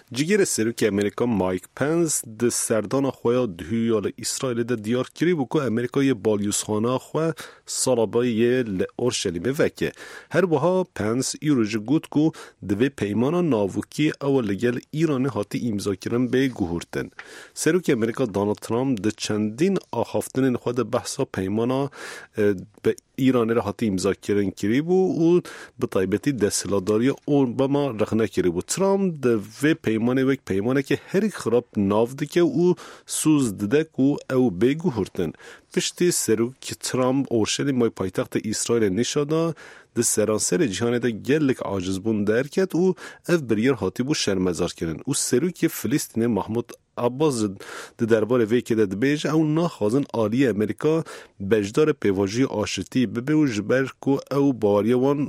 جگر سروک امریکا مایک پنس ده سردان خواه دهیال اسرائیل ده دیار کری بکو امریکای بالیوسخانه خواه سالابای لأورشلیم وکه. هر بها پنس ایروژ گود کو دوی پیمانا ناوکی او لگل ایران هاتی امضا کرن به گوهرتن. سروک امریکا دونالد ترامپ ده چندین آخافتن خود بحثا پیمانا به ایران را هاتی امضا کردن کری بو و به طایبتی دستلاداری اوباما رخنه کری بو. ترامپ ده و پیمانه که هر خراب ناو دکه و سوز ددک و او بگو هرتن. پشتی سروک ترامپ اورشلیم مای پایتخت اسرائیل نشاده ده سرانسر جهان ده گلک عاجز بون درکت و اف بریر هاتی بو شرمزار کردن. و سروک فلسطین محمود عباس ده درباره وی که ده بیجه او ناخوازن آلی امریکا بجدار پیواجی آشتی ببه و جبر که او باریوان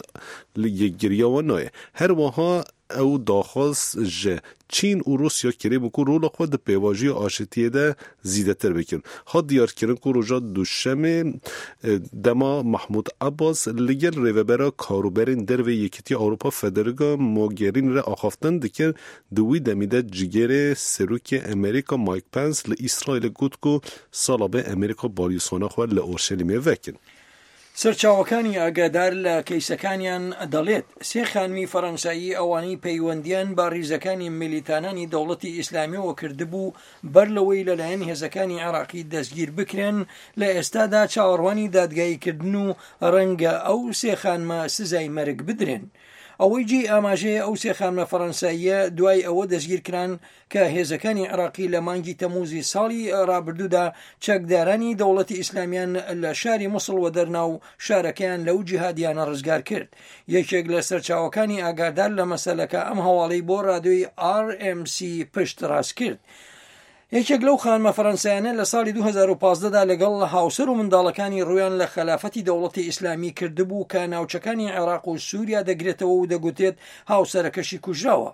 گریوان نایه. هر واها او داخواست جه چین و روسیا کری بکن رول خود پیواجی آشتیه ده زیده تر بکن. ها دیار کرن که روژا دوشم دما محمود عباس لگل ریوبرا کاروبرین در و یکیتی اروپا فدرگا موگرین را آخافتن دکن دوی دمیده جگر سروک امریکا مایک پنس لإسرائیل گود که سالابه امریکا بالیوسخانه خواه لأورشلیمه وکن. سەرچاوەکانی ئاگادار لە کەیسەکانیان دەڵێت سێ خانمی فەڕەنسایی ئەوانەی پەیوەندیان با ڕیزەکانی میلیتانانی دەوڵەتی ئیسلامیەوە کردبوو بەر لەوەی لەلایەن هێزەکانی عێراقی دەستگیر بکرێن لە ئێستادا چاوەڕوانی دادگاییکردن و ڕەنگە ئەو سێ خانمە سزای مەرگ بدرێن. ئەوەی جێ ئاماژەیە ئەو سێ خانمە فەڕەنساییە دوای ئەوە دەستگیرکران کە هێزەکانی عێراقی لە مانگی تەمووزی ساڵی ڕابردوودا چەکدارانی دەوڵەتی ئیسلامیان لە شاری موسڵ و دەرناو شارەکەیان لەو جیهادیانە ڕزگار کرد. یەکێک لە سەرچاوەکانی ئاگادار لە مەسەلەکە ئەم هەواڵەی بۆ ڕادیۆی RMC پشت ڕاست کرد. یەکێک لەو خانمە فەڕەنسایانە لە ساڵی 2015دا لەگەڵ هاوسەر و منداڵەکانی ڕویان لە خەلافەتی دەوڵەتی ئیسلامی کردبوو کە ناوچەکانی عێراق و سووریا دەگرێتەوە و دەگوتێت هاوسەرەکەشی کوژراوە.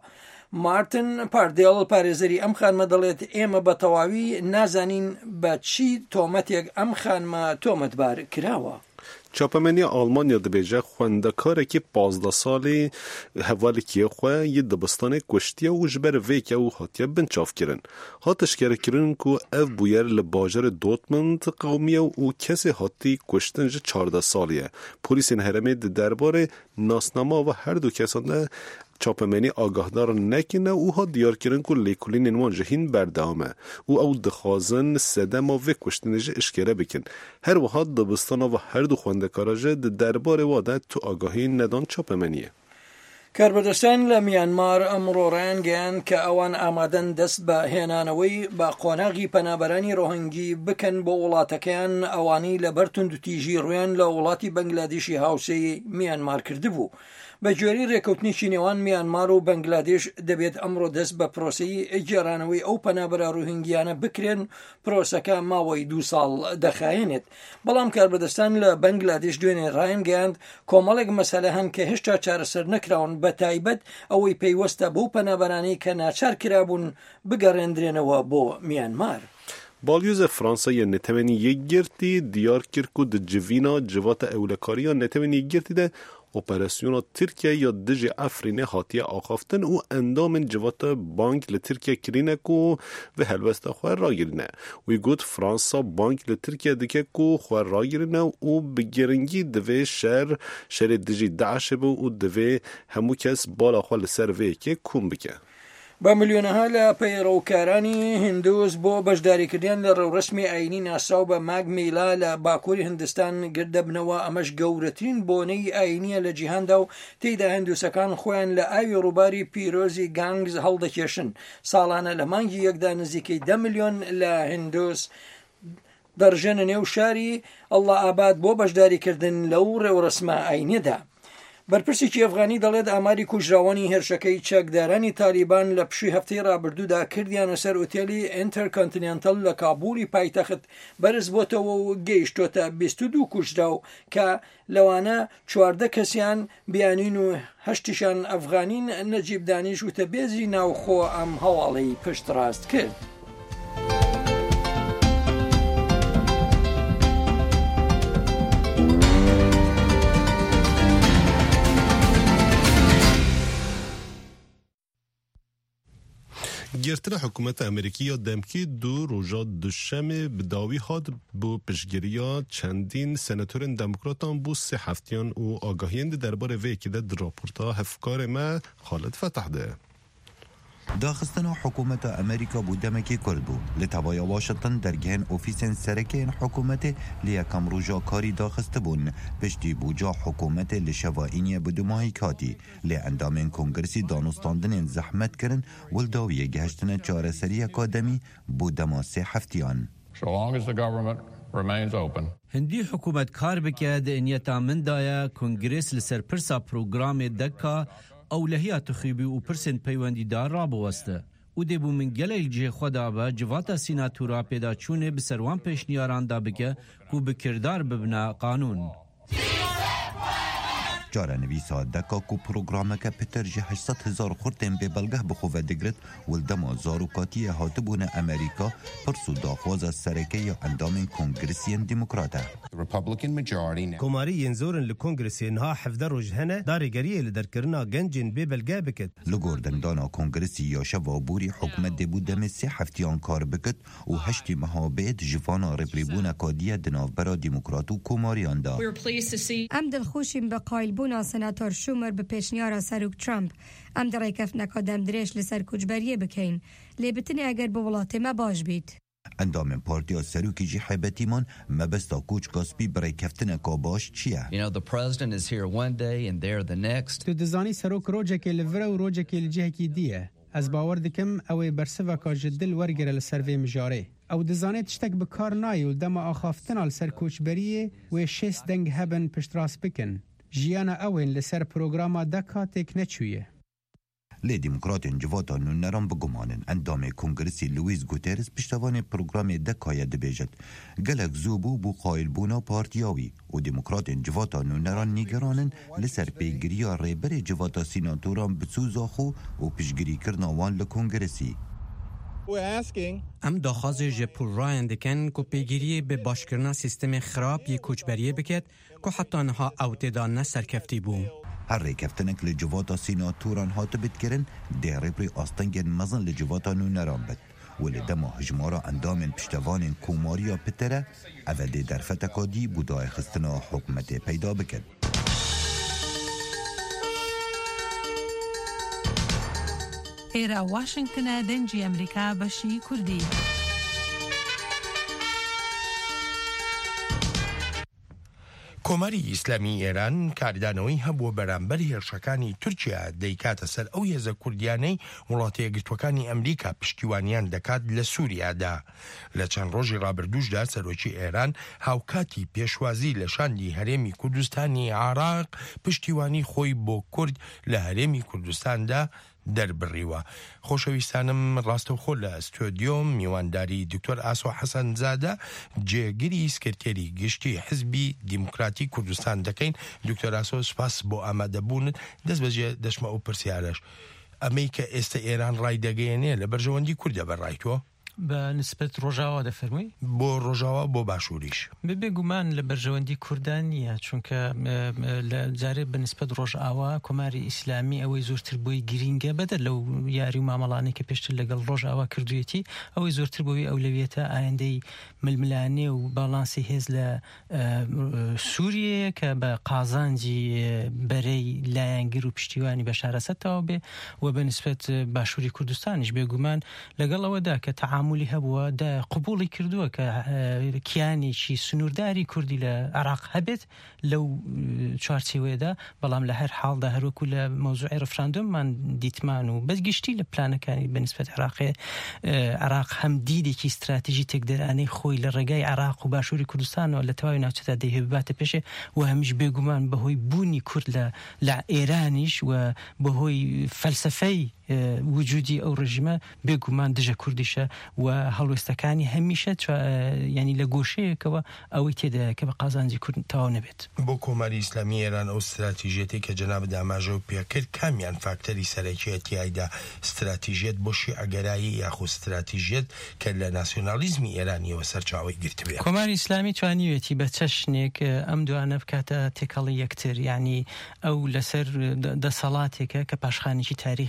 مارتن پاردێڵ پارێزەری ئەم خانمە دەڵێت ئێمە بە تەواوی نازانین بە چی تۆمەتێک ئەم خانمە تۆمەتبار کراوە. چاپمنی آلمانیا دبیجه خوندکاره که 15 سالی حوالی که خواه یه دبستان کشتیه و جبر ویکه و حاتیه بنچاف کرن. حاتش کرن که او بویر لباجر دورتموند قومیه و کسی حاتی کشتن جه 14 سالیه. پولیس این هرمه درباره ناسنما و هر دو کسانه چاپمنی آگاهدار نکنه او ها دیار کرن که لیکولین انوان جهین بردامه او دخوازن سدما و کشتنجه اشکره بکن. هر وها دبستانا و هر دو خوندکاراجه درباره واده تو آگاهی ندان چاپمنیه. کاربەدەستان لە میانمار ئەمڕۆ ڕایانگەیاند کە ئەوان ئامادەن دەست بە هێنانەوەی بە قۆناغی پەنابەرانی ڕۆهینگی بکەن بۆ وڵاتەکەیان ئەوانەی لە بەر توندوتیژی ڕویان لە وڵاتی بەنگلادێشی هاوسەی میانمار کردبوو. بە گوێرەی ڕێکەوتنیی نێوان میانمار و بەنگلادێش دەبێت ئەمڕۆ دەست بە پرۆسەی گێڕانەوەی ئەو پەنابەرە ڕۆهینگیانە بکرێن. پرۆسەکە ماوەی 2 ساڵ دەخایێنێت. بەڵام کاربەدەستان لە بەنگلادێش دوێنێ ڕایانگەیاند کۆمەڵێک مەسەلە هەن کە هێشتا چارەسەر نەکراون بە تایبەت ئەوەی پەیوەستە بەو پەنابەرانەی کە ناچار کرابوون بگەڕێندرێنەوە بۆ میانمار. بالیوز فرانسا نتوانی یک گرتی دیار کرد که ده جوینا جوات اولکاری ها نتوانی یک گرتی ده اپراسیون ترکیه یا دژ افرین هاتیه آخافتن و اندام جوات بانک لترکیه کرینه کو و هلوسته خواه را گرینه. وی گود فرانسا بانک لترکیه دکه کو خواه را گرینه و بگرنگی دوی شهر دژی داعش بو و دوی همو کس بالا خواه لسر وی که کم بکه. بە ملیۆنەها لە پەیڕەوکارانی هندوز بۆ بەشداریکردیان لە ڕێوڕسمی ئاینی ناساو بە ماگ میلا لە باکووری هندستان گردەبنەوە. ئەمەش گەورەترین بۆنەی ئاینیە لە جیهاندا و تێیدا هندوسەکان خۆیان لە ئاوی ڕووباری پیرۆزی گانگز هەڵدەکێشن. ساڵانە لە مانگی یەکدا نزیکەی 10 ملیۆن لە هندوس دەڕژێنە نێو شاری ئەڵڵا ئاباد بۆ بەشداریکردن لەو ڕێوڕسمە ئاینیدا. بەرپرسێکی ئەفغانی دەڵێت ئاماری کوژراوانی هێرشەکەی چەکدارانی تالیبان لە پشووی هەفتەی ڕابردوودا کردیانە سەر ئوتێلی ئینتەرکۆنتینێنتەل لە کابووری پایتەخت بەرز بۆتەوە و گەیشتۆتە 22 کوژراو کە لەوانە 14 کەسیان بیانین و 8شان ئەفغانین. نەجیب دانیش وتەبێزی ناوخۆ ئەم هەواڵەی پشت ڕاست کرد. گرتن حکومت امریکی دمکی دو روزا دوشنبه بداوی هاد بو پشگیریا چندین سناتورن دموکراتان بو 3 هفتیان و آگاهیند درباره وی که در راپورتا هفکار ما خالد فتح ده. داخستنا حکومت امریکا بودمکی کرد بود لتوای واشنطن درگهن اوفیسن سرکین حکومت لیکم روژا کاری داخست بون پشتی بوجا حکومت لشوائینی بدماهی کاتی لی اندامین کنگرسی دانستاندن زحمت کرن ولداوی گهشتن چاره سری اکادمی بودما 3 هفتیان. So long as the government remains open. هندی حکومت کار بکرد انیتا من دایا کنگرس لسر پرسا پروگرام دکا اولهیات خیبی و پرسن پیوندی دار را بوسته او دبو من گلیل جه خدا با جواتا سیناتورا پیدا چونه بسروان پیشنیاران دا بگه کو بکردار ببنا قانون. جاره نویسا دکا کو پروگرامه که پتر جه 800,000 خورتن به بلگه بخواه دگرد ولدما زاروکاتی هاتبون امریکا پرسو داخواز سرکه یا اندام کنگرسین دموکراته. کماری ینزورن لکنگرسین ها 17 روز هنه دارگریه لدرکرنا گنجین به بلگه بکد. لگوردن دانا کنگرسی یا شوابوری حکمت دبو دم 3 هفتیان کار بکد و 8 مهابید جفانا ربریبون کادیه دنافبرا دموکراتو کماریان دا. ام دلخوشیم به قایلبونا سناتور شومر به پیشنیارا سروک ترامپ ام در کف نکادم درش لسر کجبریه بکین لیبتنی اگر به ولات ما باش بید. اندام پارتیا سروکی جی حیبتیمان مبستا کوچ کاسبی برای کفتن کاباش چیه؟ You know, the president is here one day and there the next. تو دزانی سروک روجه که لوره و روجه که لجه کی دیه. از باور دکم اوی برسوا که جدل ورگره لسروی مجاره. او دزانی تشتک بکار نای و دم آخافتن al سر کوچبریه و 6 دنگ هبن پشت راست بکن. جیانا اوین لسر پروگراما دکا تک نچویه. لی دموکراتین جواتا نونران بگمانن اندام کنگرسی لویز گوترس پشتوان پروگرام دکای دبیجد گلک زوبو بو قایل بونا پارتیاوی و دموکراتین جواتا نونران نیگرانن لسر پیگریا ریبر جواتا سیناتوران بسوزاخو و پشگری کرناوان لکنگرسی. ام داخواز جپور رایان دکن که پیگیری به باشکرنا سیستم خراب یک کوچبریه بکد که حتی نها اوتدان سرکفتی بوم. هر ریکفتنک لجواتا سیناتوران هات بتکرن دیره بری آستنگن مزن لجواتا نونران بد ولی دما هجمارا اندامن پشتوان کوماریا پتره اولی در فتکادی بودای خستنا حکمت پیدا بکد. ایرا واشنگتن دنجی امریکا بشی کردی. کۆماری ئیسلامی ئێران کاردانەوەی هەبووە بەرامبەر هێرشەکانی تورکیا دەیکاتە سەر ئەو هێزە کوردیانەی وڵاتە یەکگرتووەکانی ئەمریکا پشتیوانیان دەکات لە سووریادا. لە چەند ڕۆژی ڕابردووشدا سەرۆکی ئێران هاوکاتی پێشوازی لە شاندی هەرێمی کوردستانی عراق پشتیوانی خۆی بۆ کورد لە هەرێمی کوردستاندا دەربڕیوە. خۆشەویستانم ڕاستەوخۆ لە ئەستۆدیۆم میوانداری دکتۆر ئاسۆ حەسەن زادە جێگیری سکرتێری گشتی حزبی دیموکراتی کوردستان دەکەین. دکتۆر ئاسۆ سپاس بۆ ئامادەبوونت. دەست بەجێ دەشمە ئەو پرسیارەش ئەمەی کە ئێستا ئێران ڕای دەگەیەنێ لە بەرژەوەندی کوردە بەڕای تۆ بنسبة ڕۆژاوا دەفەرمووی بۆ ڕۆژاوا بۆ باشووریش بێگومان لە بەرژەوەندی کوردان نییە چونکە لە جارێ بنسبەت ڕۆژئاوا کۆماری ئیسلامی ئەوەی زۆرتر بۆی گرینگە بەدە لەو یاری و مامەڵانی کە پێشتر لەگەڵ ڕۆژئاوا کردوێتی ئەوەی زۆرتر بۆی ئەولەویەتە ئایندەی ململانێ و باڵانسی هێز لە سووریە کە بە قازانجی بەرەی لایەنگر و پشتیوانی بەشارەسەتەوە بێ و بەنسبەت باشووری کوردستانیش بێگومان لەگەڵ ئەوەدا کە تعاملی هەبووە دا قبوڵی کردووە کە کیانێکی سنوورداری کوردی لە عراق هەبێت لەو چوارچێوەیەدا بەڵام لە هەر حاڵدا هەروەکو لە مەوزوعی ڕفراندۆممان دیتمان و بەزگشتی لە پلانەکانی بەنسبەت عراق هەم دیدێکی استراتیژی تێکدەرانەی خۆی لە ڕێگای عراق و باشووری کوردستانەوە لە تەواوی ناوچەدا دەیهێباتە پێشێ و هەمیش بێگومان بەهۆی بوونی کورد لە ئێرانیش و بەهۆی فەلسەفەی وجودی ئەو ڕژیمە بێگومان دژە کوردیشە و هەڵوێستەکانی هەمیشە ینی لە گۆشەیەکەوە ئەوەی تێدایە کە بە قازانجی کورد تەواو نەبێت. بۆ کۆماری ئیسلامی ئێران ئەو استراتیژیەتی کە جەناب داماژە و پێکرد کامیان فاکتەری سەرەکیەتیایدا استراتیژیەت بۆ شیعەگەرایی یاخو استراتیژیەت کە لە ناسیۆنالیزمی ئێرانیەوە سەرچاوەی گرتبێت. کۆماری ئیسلامی توانیوێتی بە چەشنێک ئەم دوانە بکاتە تێکەڵی یەکتر ینی ئەو لەسەر دەسەڵاتێکە کە پاشخانێکی تاریخی هەیە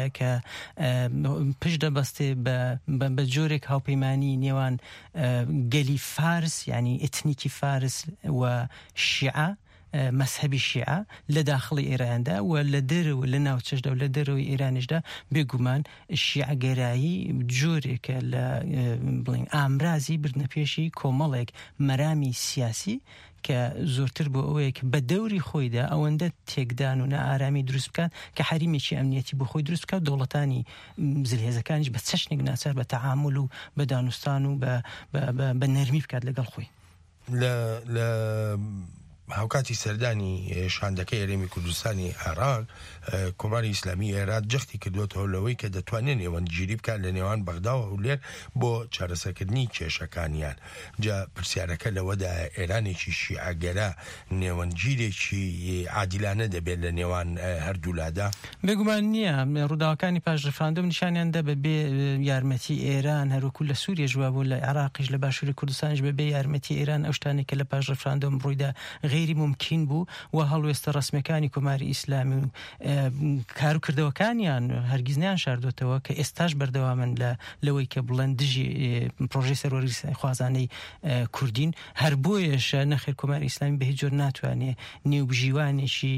هەیە کە پشت دەبەستێ بە جۆرێک هاوپەیمانی نێوان گەلی فارس یعنی ئتنیکی فارس و شیعە مەسهەبی شیعە لە داخڵی ئێراندا و لە دەرەوە لە ناوچەشدا و لە دەرەوەی ئێرانیشدا بێگومان شیعەگەرایی جۆرێکە لە بڵین ئامرازی بردنەپێشی کۆمەڵێک مەرامی سیاسی کە زۆرتر بۆ ئەوەیە کە بە دەوری خۆیدا ئەوەندە تێکدان و نائارامی دروست بکات کە حریمێکی ئەمنیەتی بۆ خۆی دروست بکات و دەوڵەتانی زلهێزەکانیش بە چەشنێک ناچار بە تەعامل و بە دانوستان و بە نەرمی بکات لەگەڵ خۆی. لە هاوکاتی سەردانی شاندەکەی هەرێمی کوردستانی عێراق کۆماری ئیسلامی عێراق جەختی کردوێتەوە لەوەی کە دەتوانێت نێوەندگیری بکات لە نێوان بەغدا و هەولێر بۆ چارەسەرکردنی کێشەکانیان. جا پرسیارەکە لەوەدا ئێرانێکی شیعەگەرا نێوەندگیرێکی عادیلانە دەبێت لە نێوان هەردوولادا؟ بێگومان نییە. ڕووداوەکانی پاش ڕفراندۆم نیشانیان دا بەبێ یارمەتی ئێران هەروەکو لە سووریە ژوا بوو لە عێراقیش لە باشووری کوردستانیش بەبێ یارمەتی ئێران ئەو شتانێک کە لە پاش ڕفراندۆم ڕوویدا غیری ممکن بوو و هەڵوێستە ڕسمیەکانی کۆماری ئیسلامی و کار و کردەوەکانیان هەرگیز نیان شاردوتەوە کە ئێستاش بەردەوامن لەوەی کە بڵێن دژی پرۆژەی سەروەری خوازانەی کوردین. هەر بۆیەشە نەخێر کۆماری ئیسلامی بە هیچ جۆر ناتوانێت نێوبژیوانێکی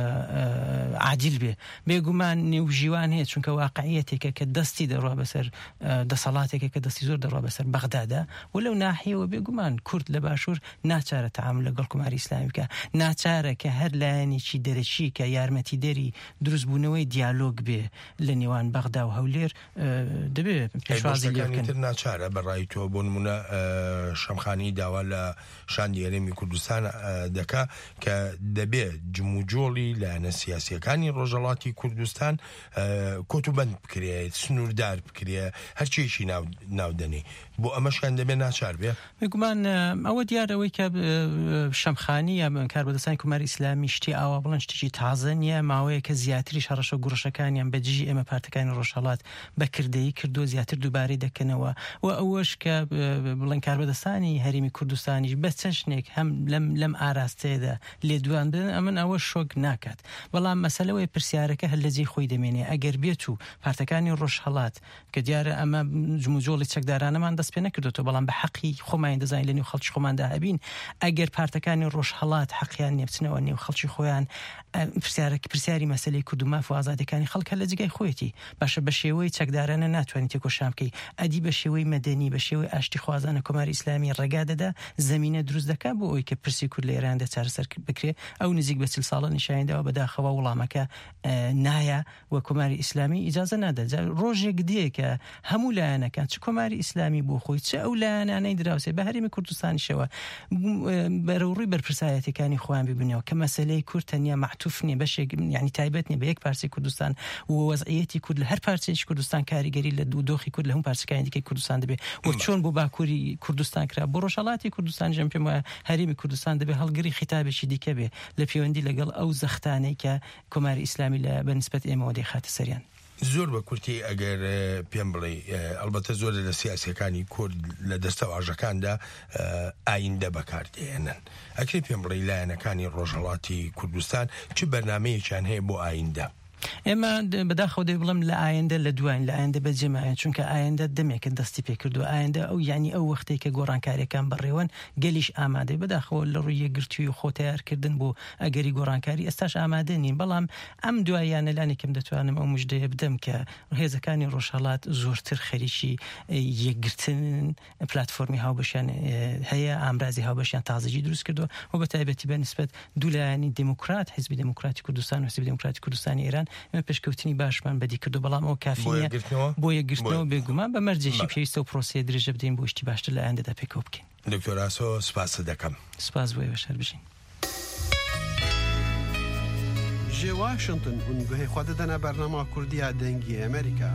عادیل بێ. بێگومان نێوبژیوان هەیە چونکە واقعیەتێکە کە دەستی دەڕوا بەسەر دەسەڵاتێکە کە دەستی زۆر دەڕوا بەسەر بەغدادا و لەو ناحیەوە بێگومان کورد لە باشوور ناچارە تەعامل لەگەڵ کۆماری ئیسلامی بکە، ناچارە کە هەر لایەنێکی دەرەچی کە یارمەتی دەری دروستبوونەوەی دیالۆگ بێ لە نێوان بەغدا و هەولێر دەبێت پێشوازی لێ بکەن. ناچارە بەڕای تۆ بۆ نمونە شەمخانی داوا لە شاندی هەرێمی کوردستان دەکا کە دەبێت جموجۆڵی لایەنە سیاسیەکانی ڕۆژهەڵاتی کوردستان کۆتوبەند بکرێت، سنووردار بکرێت، هەرچیەکی ناودەنێ. بۆ ئەمەشان دەبێت ناچار بێ. بێگومان ئەوە دیارەوەی کە شەمخانی یا کاربەدەستانی کۆماری ئیسلامی شتی ئاوا بڵند شتێکی تازە نیە. ماوەیە کە زیاتریش هەڕەشە گوڕەشەکانیان بە دژی ئێمە پارتەکانی ڕۆژهەڵات بەکردەیی کردو زیاتر دووبارەی دەکەنەوە و ئەوەش کە بڵند کاربەدەستانی هەرێمی کوردستانیش بە چەشنێک هەم لەم ئاراستەیەدا لێدوان بدەن ئەمن ئەوە شۆک ناکات. بەڵام مەسەلەوەی پرسیارەکە هەر لە جێی خۆی دەمێنێ. ئەگەر بێت و پارتەکانی ڕۆژهەڵات کە دیارە ئەمە جموجۆڵی چەکدارانەمان دەست پێ نەکردوێتەوە بەڵام بە حەقی خۆمان دەزانین لە نێو خەڵکی خۆماندا هەبین، ئەگەر پارتەکانی ڕۆژهەڵات حەقیان نێبچنەوە نێو خەڵکی خۆیان پرسیاری مەسەلەی کردوماف و ئازادەکانی خەڵکە لە جگای خۆیەتی باشە بە شێوەی چەکدارانە ناتوانێت تێکۆشان بکەی. ئەدی بە شێوەی مەدەنی بە شێوەی ئاشتی خوازانە کۆماری ئیسلامی ڕێگا دەدا زەمینە دروست دەکات بۆ ئەوی کە پرسی کورد لە ئێراندا چارەسەر بکرێت. ئەو نزیک بە 40 ساڵە نیشانیداوە بەداخەوە وڵامەکە نایە و کۆماری ئیسلامی ئیجازە نادا. ڕۆژێک دێ کە هەموو لایەنەکان چ کۆماری ئیسلامی بۆ خۆی چ ئەو لایەنانەی دراوسێ بە هەرێمی کوردستانیشەوە بەرەوڕووی بەرپرسایەتەکانی خۆیان ببنەوە کە مەسەلەی کورد تەنیا معتوف نیە، بەشێک یعنی تایبەت نیە بە یەک پارچەی کوردستان و وەزعیەتی کورد لە هەر پارچەیەکی کوردستان کاریگەری لە دۆخی کورد لە هەموو پارچەکانی دیکەی کوردستان دەبێت و چۆن بۆ باکووری کوردستان کرا بۆ ڕۆژهەڵاتی کوردستان ژەم پێم وایە هەرێمی کوردستان دەبێت هەڵگری خیتابێکی دیکە بێ لە پەیوەندی لەگەڵ ئەو زەختانەی کە کۆماری ئیسلامی لە بەنسبەت ئێمەوە دەیخاتە سەریان. زۆر بە کورتی ئەگەر پێم بڵێ ئەلبەتە زۆر لە سیاسەکانی کورد لە دەستە ئاژەکاندا ئایندە بەکاردێنن. ئەکرێ پێم بڵێ لایەنەکانی ڕۆژهەڵاتی کوردستان چ بەرنامەیەکیان هەیە بۆ ئایندە؟ ئێمە بەداخەوە دەی بڵم لە ئایندە لە دوایین لە ئایندە بەجێمایە چونکە ئایندە دەمێکە دەستی پێکردووە ئایندە ئەو یعنی ئەو وەختەی کە گۆڕانکاریەکان بەڕێوەن گەلیش ئامادەی بەداخەوە لە ڕووی یەکگرتووی و خۆتیارکردن بۆ ئەگەری گۆڕانکاری ئێستاش ئامادە نین. بەڵام ئەم دواییانە لانێکم دەتوانم ئەو مژدەیە بدەم کە هێزەکانی ڕۆژهەڵات زۆرتر خەریکی یەکگرتن پلاتفۆرمی هاوبەشیان هەیە، ئامرازی هاوبەشیان تازەجی دروست کردووە و بە تایبەتی بەنسبەت دوو لایەنی دموکرات حیزبی دموکراتی کوردستان و حیزبی دموکراتی کوردستانی ئێران ئێمە پێشکەوتنی باشمان بەدی کردو بەڵام ئەو کافیە بۆ یەکگرتنەوە بێگومان بە مەرجێکی پێویستە و پرۆسەیە درێژە بدەین بۆ شتی باشتر لە ئایندەدا پێکەوە بکەین. دکتۆر ئاسۆ سپاس دەکەم. سپاس بۆ بەشار بژین. ji Washington hûn guhê xwe didine bernama Kurdiya dengî Amerîka.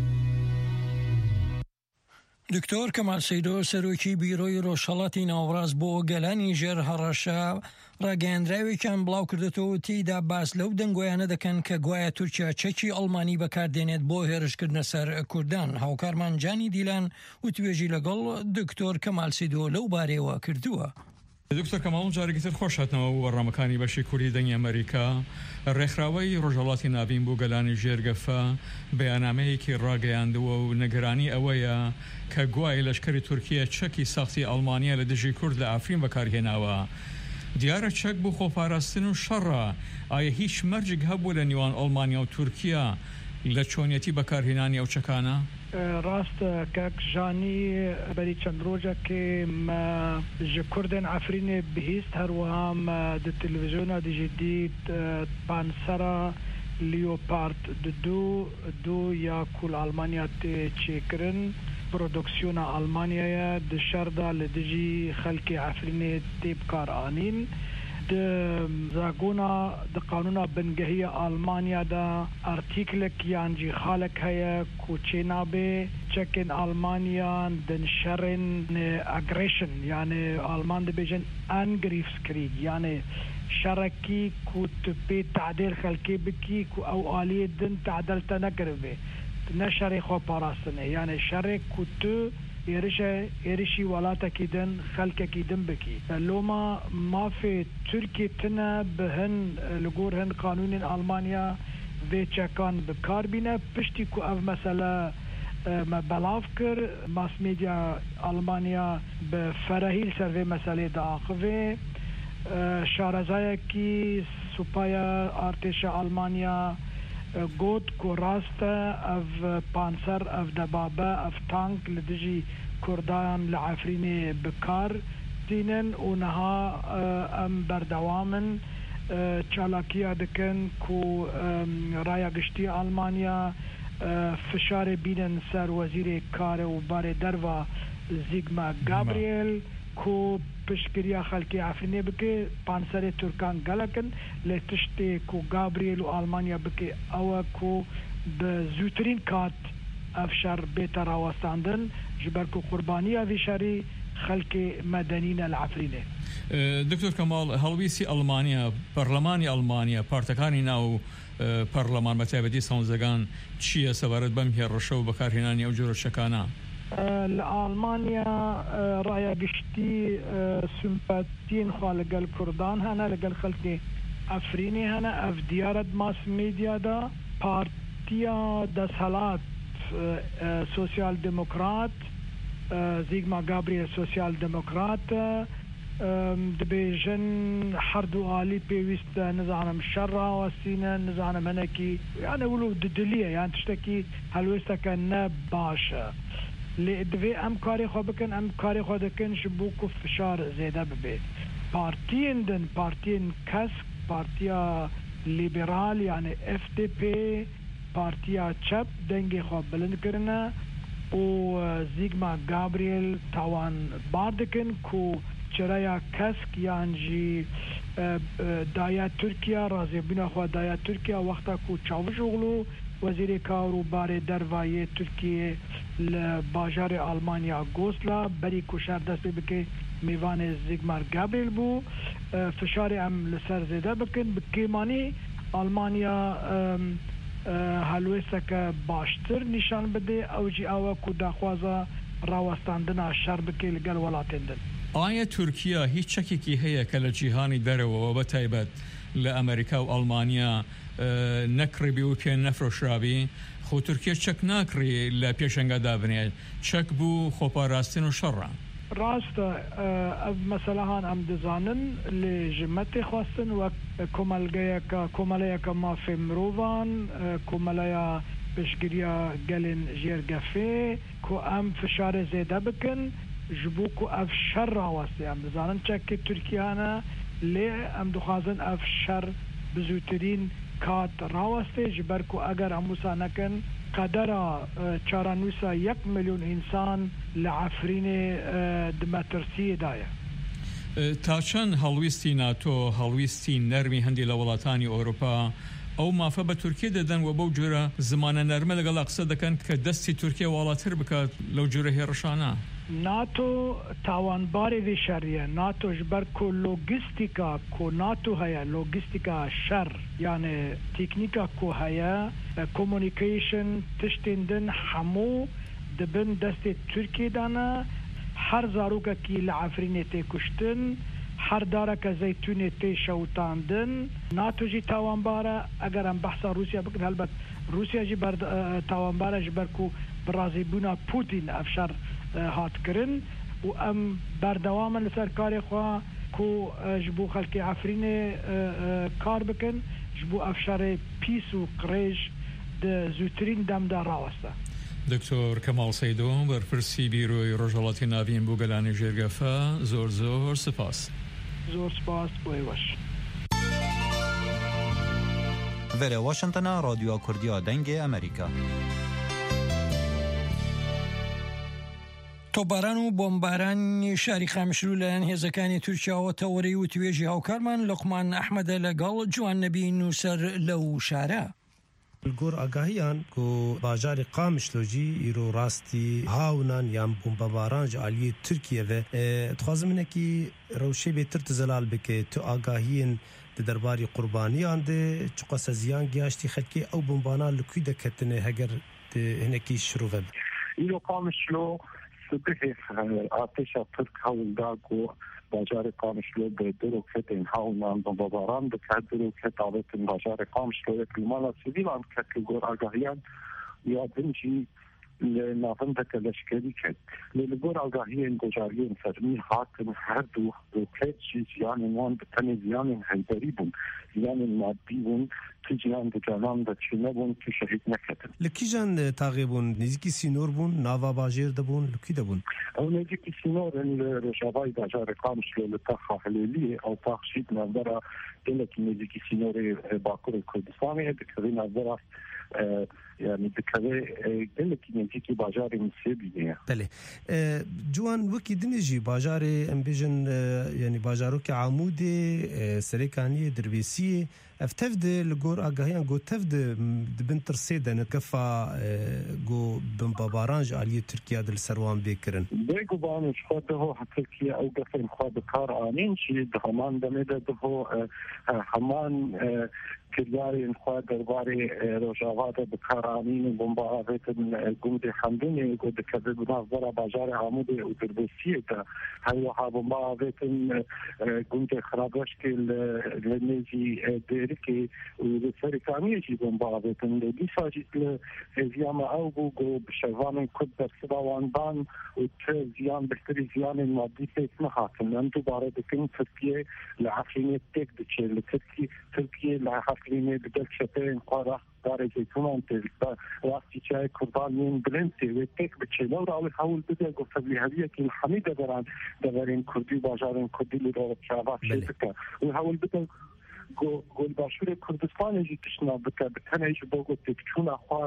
دکتۆر کەمال سەیدۆ سەرۆکی بیرۆی ڕۆژهەڵاتی ناوەڕاست بۆ گەلانی ژێر هەڕەشە ڕاگەیاندراوێکیان بڵاو کردێتەوە تێیدا باس لەو دەنگۆیانە دەکەن کە گوایە تورکیا چەکی ئەڵمانی بەکاردێنێت بۆ هێرشکردنە سەر کوردان. هاوکارمان جانی دیلان وتوێژی لەگەڵ دکتۆر کەمال سەیدۆ لەو بارەیەوە کردووە. دکتۆر کەماڵ جارێکتر خۆش هاتنەوە بۆ بەڕامەکانی بەشی کوردی دەنگی ئەمریکا. ڕێکخراوەی ڕۆژهەڵاتی ناوین بۆ گەلانی ژێرگەفە بەیاننامەیەکی ڕاگەیاندووە و نەگەرانی ئەوەیە کە گوای لەشکری تورکیا چەکی ساختی ئەڵمانیا لە دژی کورد لە ئافرین بەکارهێناوە. دیارە چەک بۆ خۆپاراستن و شەڕە. ئایا هیچ مەرجێک هەبوو لە نێوان ئەڵمانیا و تورکیا لە چۆنیەتی بەکارهێنانی ئەو چەکانە؟ ڕاستە کاکژانی بەری چەند ڕۆژێکێ ji Kurdên Efrînê bihîst herwiha me di televîzyona dijî dît pansera Leopard du ya ku li Almanya tê çêkirin produksiyona Almanyaya di şer da li dijî xelkê Efrînê tê bikar anîn. Di zagona di qanûna bingehiya Almanya da artîklek yan jî xalek heye ku çênabe çekên Almanyan din şerên aggression yani Alman dibêjin Angriffskrieg yani şerekî ku tu pê tedêl xelkê bikî ku ew aliyê din tedel te nekiribe ne şerê xweparastinê yani şerê ku tu êrişî welatekî din xelkekî din bikî. Loma mafê Tirkiye tune bi hin li gor hin qanûnên Almanya vê çekan bi kar bîne piştî ku ev mesele me belav kir mas medya Almanya bi ferehî ser vê meselê diaxivê şarezayekî supaya artêşa Almanya got ku rast e ev panser ev debabe ev tank li dijî Kurdan li Efrînê bi kar tînin û niha em berdewamin çalakiya dikin ku raya giştî Almanya fişarê bînin ser wezîrê karê û barê derva Sigmar Gabriel ku piştgiriya xelkê Efrînê bike panserê Türkan gelekin lê tiştê ku Gabriel û Almanya bike ew e ku bi zûtirîn kat ev şer bête rawestandin ji ber ku qurbaniya vê şerî xelkê medenî ne li Efrînê. دکتۆر کەماڵ هەڵویستی ئەڵمانیا پەرلەمانی ئەڵمانیا پارتەکانی ناو پەرلەمان بە تایبەتی سەوزەکان چییە سەبارەت بەم هێڕەشە و بەکارهێنانی ئەو جۆرە شەکانە؟ li Almanya raya giştî simpatiyên xwe li gel Kurdan hene li gel xelkê Efrînê hene ev diyaret mas medyada partiya deshelat Sosyal Demokrat Sigmar Gabriel Sosyal Demokrat dibêjin her du alî pêwîst nizanim şer rawestîne nizanim hinekî yani wilo didiliye yani tiştekî helwêsteke ne baş e. Lê divê em karê xwe bikin em karê xwe dikin ji bo ku fişar zêde bibe. Partiyên din partiyên kesk partiya liberal yani FDP partiya çep dengê xwe bilind kirine û Sigmar Gabriel tawan bar dikin ku çireya kesk yan jî daya Tirkiye razêbûna xwe daya Tirkiye wexta ku Çavuşoğlu wezîrê kar û barê derva yê Tirkiye li bajarê Almanya Gosla berî ku şer dest pê bike mêvanê Sigmar Gabriel bû fişarê em li ser zêde bikin bi kêmanî Almanya helwêsteke baştir nîşan bide ew jî ew e ku daxwaza rawestandina şer bike li gel welatên din. ئایا تورکیا هیچ چەکێکی هەیە کە لە جیهانی دەرەوە بە تایبەت لە ئەمریکا و ئەڵمانیا نەکڕیبی و پێ نەفرۆشرابی خۆ تورکیا چەک ناکڕی لە پێشەنگەدا بنێت چەک بوو خۆپاراستن و شەڕە ڕاستە ئەv مەسەلەهان ئەم دەزانن لێ ji me tê xwestin wek komeleyeka mafê mirovan komeleya piştgiriya gelên jêrgefê ku em fişarê zêde bikin ji bo ku ev şer rawestê em dizanin çekê Tirkiye hene lê em dixwazin ev şer bi zûtirîn kat rawestê ji ber ku eger em wisa nekin qedera çaranûsa 1 milyon însan li Efrînê di metirsiyê da ye. تا چەند هەڵویستی ناتۆ هەڵویستی نەرمی هەندی لە وڵاتانی ئەوروپا ئەو مافە بە تورکیە دەدەن و بەو جۆرە زمانە نەرمە لەگەڵ قسە دەکەن کە دەستی تورکیە وڵاتر بکات لەو جۆرە هێڕشانە. ناتۆ تاوانبارê vê şerîye NATO ji ber ku logîstîka ku NATO heye logîstîka şer yani teknîka ku heye communication tiştên din hemû dibin destê Tirkiye de ne her zarokekî li Efrînê tê kuştin هر داره که زیتون تی شوتاندن ناتو جی تاوانباره اگر هم بحثا روسیا بکن البته روسیا جی بر تاوانباره جبر کو برازی بونا پوتین افشار هات کرن و ام بردوام لسر کاری خواه کو جبو خلقی عفرین کار بکن جبو افشار پیس و قریج ده زوترین دم دا راوسته. دکتۆر کەماڵ سەیدۆ بەرپرسی بیرۆی ڕۆژهەڵاتی ناوین بۆ گەلانی ژێرگەفە زۆر سپاس. زۆر سپاس بۆی وەش. وەرە واشنگتنە رادیۆ کوردیا دەنگی ئەمریکا. تۆپباران و بۆمبارانی شاری خامشلو لەلایەن هێزەکانی تورکیاوە تەوەرەی و توێژی هاوکارمان لوقمان ئەحمەدە لەگەڵ جوان نەبی نووسەر لەو شارە. گور آگاهیان کو باجار قامشلوجی ایرو راستی هاونان یان بمباران جالی ترکیه و تخوازم اینه که روشی بهتر تزلال بکه تو آگاهیان درباری قربانیان ده چقدر زیان گیاشتی خلکی او بمباران لکوی دکتنه هگر هنکی شروع بد ایرو قامشلو سبه آتش ترک هاوندا کو باجار قامشلو به درو کت این هاونان بمباران بکرد درو کت آبت باجار قامشلو کلمالا سیویلان کت گور آگاهیان یا بنجی نافن تک لشکری کت لگور آگاهیان گجاریان فرمی حاکم هر دو کت چی زیان وان بتن زیان هیدری بون زیان مادی بون که زیان دجانان دا چینه بون که شهید نکتن. لکی جان تاغی بون نزیکی سینور بون ناوا باجر دا بون لکی دا بون؟ او نزیکی سینور ان رشابای باجار قامشلو لطاقه حلیلیه او تاقشید نظره دلکی نزیکی سینور باکور کردستانه دکوی نظره يعني بكذا قال لك نجيكي باجاري مسيبي بله جوان وكي دنجي باجاري امبيجن يعني باجارو كعمودي سريكانيه دربيسيه افتفد لغور اغاهيان جو تفد بنتر سيدن كفا جو بمبارانج علي تركيا دل سروان بكرن بيجو بان شخوته تركيا او قفل خود كار انين شي دهمان دمده ده همان کرداری انخواه درباره روشاوات بکارانین و بمبارات گمد حمدونی گود کده گناه برا باجار عمود و دربسیه تا هیوها بمبارات گمد خرابش که لنزی دیری که سرکانیه جی بمبارات لیسا جید زیام او گو بشوان کد در سباوان بان و ته زیان بختری زیان مادی پیت محاکم ان دوباره دکن ترکیه لعفرینه تک دچه ترکیه لعفرینه بدل شپه انقاره داره زیتونان تلتا وقتی چای کردانین بلنتی و تک بچه لو راوی حول بده گفت بلیهویه که الحمیده دارن کردی باجارن کردی لدارت شعبات شیدکه و حول بده گل باشور کردستان جی تشنا بکه بتنه جی بگو تکچون اخواه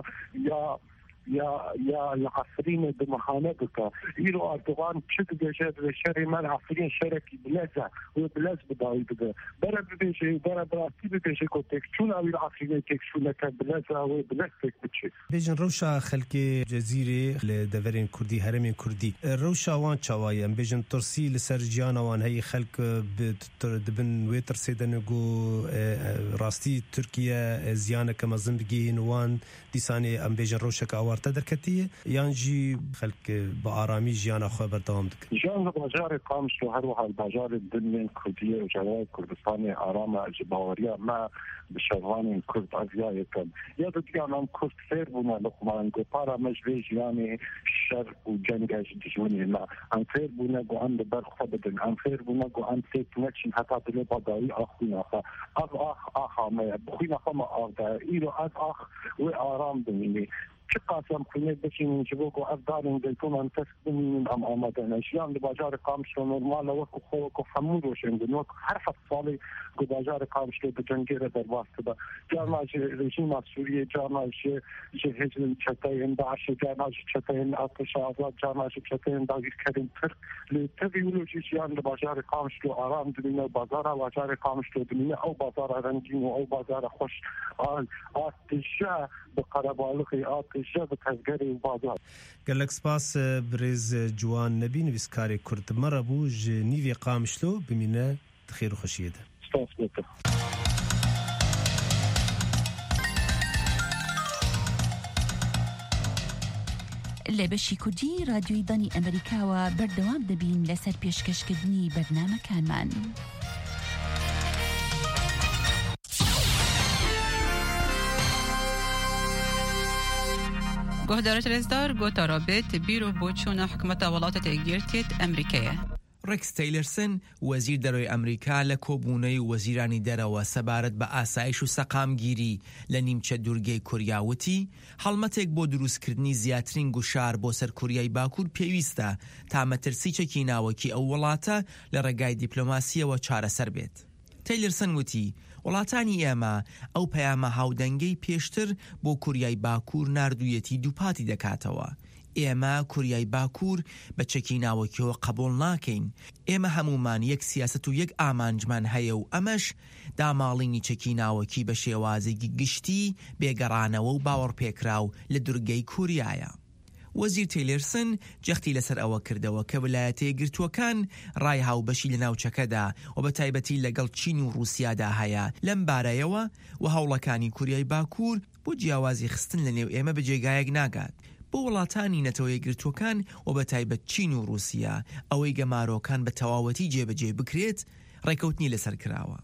یا عفرین دمخانه بکه ایرو اردوغان چک بجد و شر من عفرین شرکی بلزه و بلز بدایی بده برا ببیشه برا براستی ببیشه که تکچون اویل عفرین تکچونه که بلزه و بلز تک بچه بیجن روشا خلق جزیره لدورین کردی هرمین کردی روشا وان چوایم بیجن ترسی لسر جیان وان هی خلق دبن ویتر سیدنگو راستی ترکیه زیانه که مزن بگین وان دیسانی ام بیجن روشا که آوارته درکتیه یان جی خلق با آرامی جیانا خواه بردام دکن جان باجار قامشلو هر وحال باجار الدنيا كردية وجواب كردستان آرام جبارية ما بشوان كرد أزياء كان يادو ديانام كرد خير بنا لقمان قطارة مجريج يعني شر وجنجاج دجوني ما عن خير بنا قوان برخة بدن عن خير بنا قوان سيت نكشن حتى دلي بضاوي أخونا أخ ما بخونا خما أغدا إيرو أخ وآرام بنيني چه قاسم کنه بشین جبو کو افدارن دیتون تسکن من ام آمدن اشیان باجار قامشلو نورمال و کو همون روشن گنو هر هفت سالی کو باجار قامشلو به جنگیره در واسطه با جامعه رژیم سوریه جامعه جهیز چتاین داعش جامعه چتاین آتش آزاد جامعه چتاین داعش کردن ترک لتبیولوژیان باجار قامشلو آرام دنیا بازار باجار قامشلو دنیا او بازار رنگین و او بازار خوش آتشا بقربالقی آتشا بتزگری بازار گلک سپاس برز جوان نبی نویسکاری کرد مربو نیوی قامشلو بمینه خیر و خوشیده سپاس بکر لە بەشی کوردی رادیۆی دانی ئەمریکاوە بەردەوام دەبین لەسەر پێشکەشکردنی بەرنامەکانمان. گهدارت رزدار گوتا رابط بیرو بۆچوونە حکومەتە وڵاتە یەکگرتووی ئەمریکایە. ڕێکس تەیلەرسن وەزیر دەرۆی ئەمریکا لە کۆبوونەی وەزیرانی دەرەوە سەبارەت بە ئاسایش و سەقامگیری لە نیمچە دوورگەی کوریاوتی هەڵمەتێک بۆ دروستکردنی زیاترین گوشار بۆ سەر کوریای باکوور پێویستە تا مەترسی چەکیناوەکی ئەو وڵاتە لە ڕێگای دیپلۆماسیەوە چارەسەر بێت. تەیلەرسن وتی وڵاتانی ئێمە ئەو پەیامە هاودەنگەی پێشتر بۆ کوریای باکوور ناردوویەتی دووپاتی دەکاتەوە. ئێمە کوریای باکوور بە چەکیناوەکیەوە قبول ناکەین. ئێمە هەمومان یەک سیاست و یەک ئامانجمان هەیە و ئەمەش داماڵینی چەکیناوەکی بە شێوازێکی گشتی بێگەڕانەوە و باوەڕپێکراو لە دوورگەی کوریایە. وەزیر تەیلەرسن جەختی لەسەر ئەوە کردەوە کە ویلایەتە یەکگرتووەکان ڕای هاوبەشی لە ناوچەکەدا و بە تایبەتی لەگەڵ چین و رووسیادا هەیە لەم بارەیەوە و هەوڵەکانی کوریای باکوور بۆ جیاوازی خستن لە نێو ئێمە بەجێگایەک ناگات. بۆ وڵاتانی نەتەوە یەکگرتووەکان و بە تایبەت چین و رووسیا ئەوەی گەمارۆکان بە تەواوەتی جێبەجێ بکرێت ڕێکەوتنی لەسەر کراوە.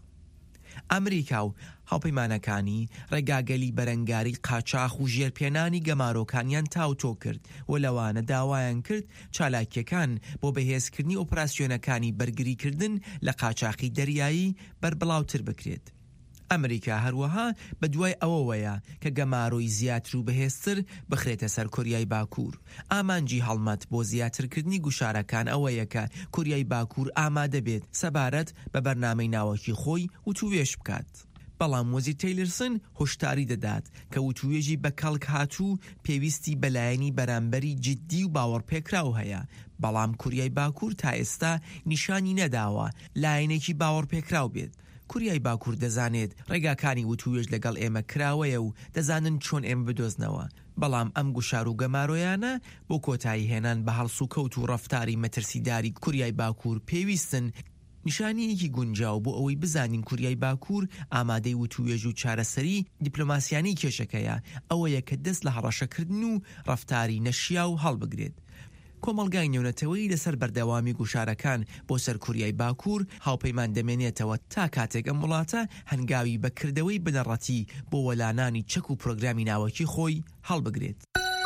ئەمریکا و هاوپەیمانەکانی ڕێگاگەلی بەرەنگاری قاچاق و ژێرپێنانی گەمارۆکانیان تاوتۆ کرد و لەوانە داوایان کرد چالاکیەکان بۆ بەهێزکردنی ئۆپراسیۆنەکانی بەرگریکردن لە قاچاقی دەریایی بەربڵاوتر بکرێت. ئەمریکا هەروەها بە دوای ئەوەوەیە کە گەمارۆی زیاتر و بەهێزتر بخرێتە سەر کوریای باکوور. ئامانجی هەڵمەت بۆ زیاترکردنی گوشارەکان ئەوەیە کە کوریای باکوور ئامادە بێت سەبارەت بە بەرنامەی ناوەکی خۆی وتووێژ بکات. بەڵام وەزیر تەیلەرسن هۆشداری دەدات کە وتووێژی بە کەڵک هاتوو پێویستی بەلایەنی بەرامبەری جددی و باوەڕپێکراو هەیە. بەڵام کوریای باکوور تا ئێستا نیشانی نەداوە لایەنێکی باوەڕپێکراو بێت. کوریای باکوور دەزانێت ڕێگاکانی وتووێژ لەگەڵ ئێمە کراوەیە و دەزانن چۆن ئێمە بدۆزنەوە. بەڵام ئەم گوشار و گەمارۆیانە بۆ کۆتایی هێنان بە هەڵس و کەوت و ڕەفتاری مەترسیداری کوریای باکوور پێویستن نیشانەیەکی گونجاو بۆ ئەوەی بزانین کوریای باکوور ئامادەی وتووێژ و چارەسەری دیپلۆماسیانی کێشەکەیە ئەوەیە کە دەست لە هەڕەشەکردن و ڕەفتاری نەشیا و هەڵبگرێت. کۆمەڵگای نێونەتەوەی لەسەر بەردەوامی گوشارەکان بۆ سەر کوریای باکوور هاوپەیمان دەمێنێتەوە تا کاتێک ئەم وڵاتە هەنگاوی بەکردەوەی بنەڕەتی بۆ وەلانانی چەک و پرۆگرامی ناوەکی خۆی هەڵبگرێت.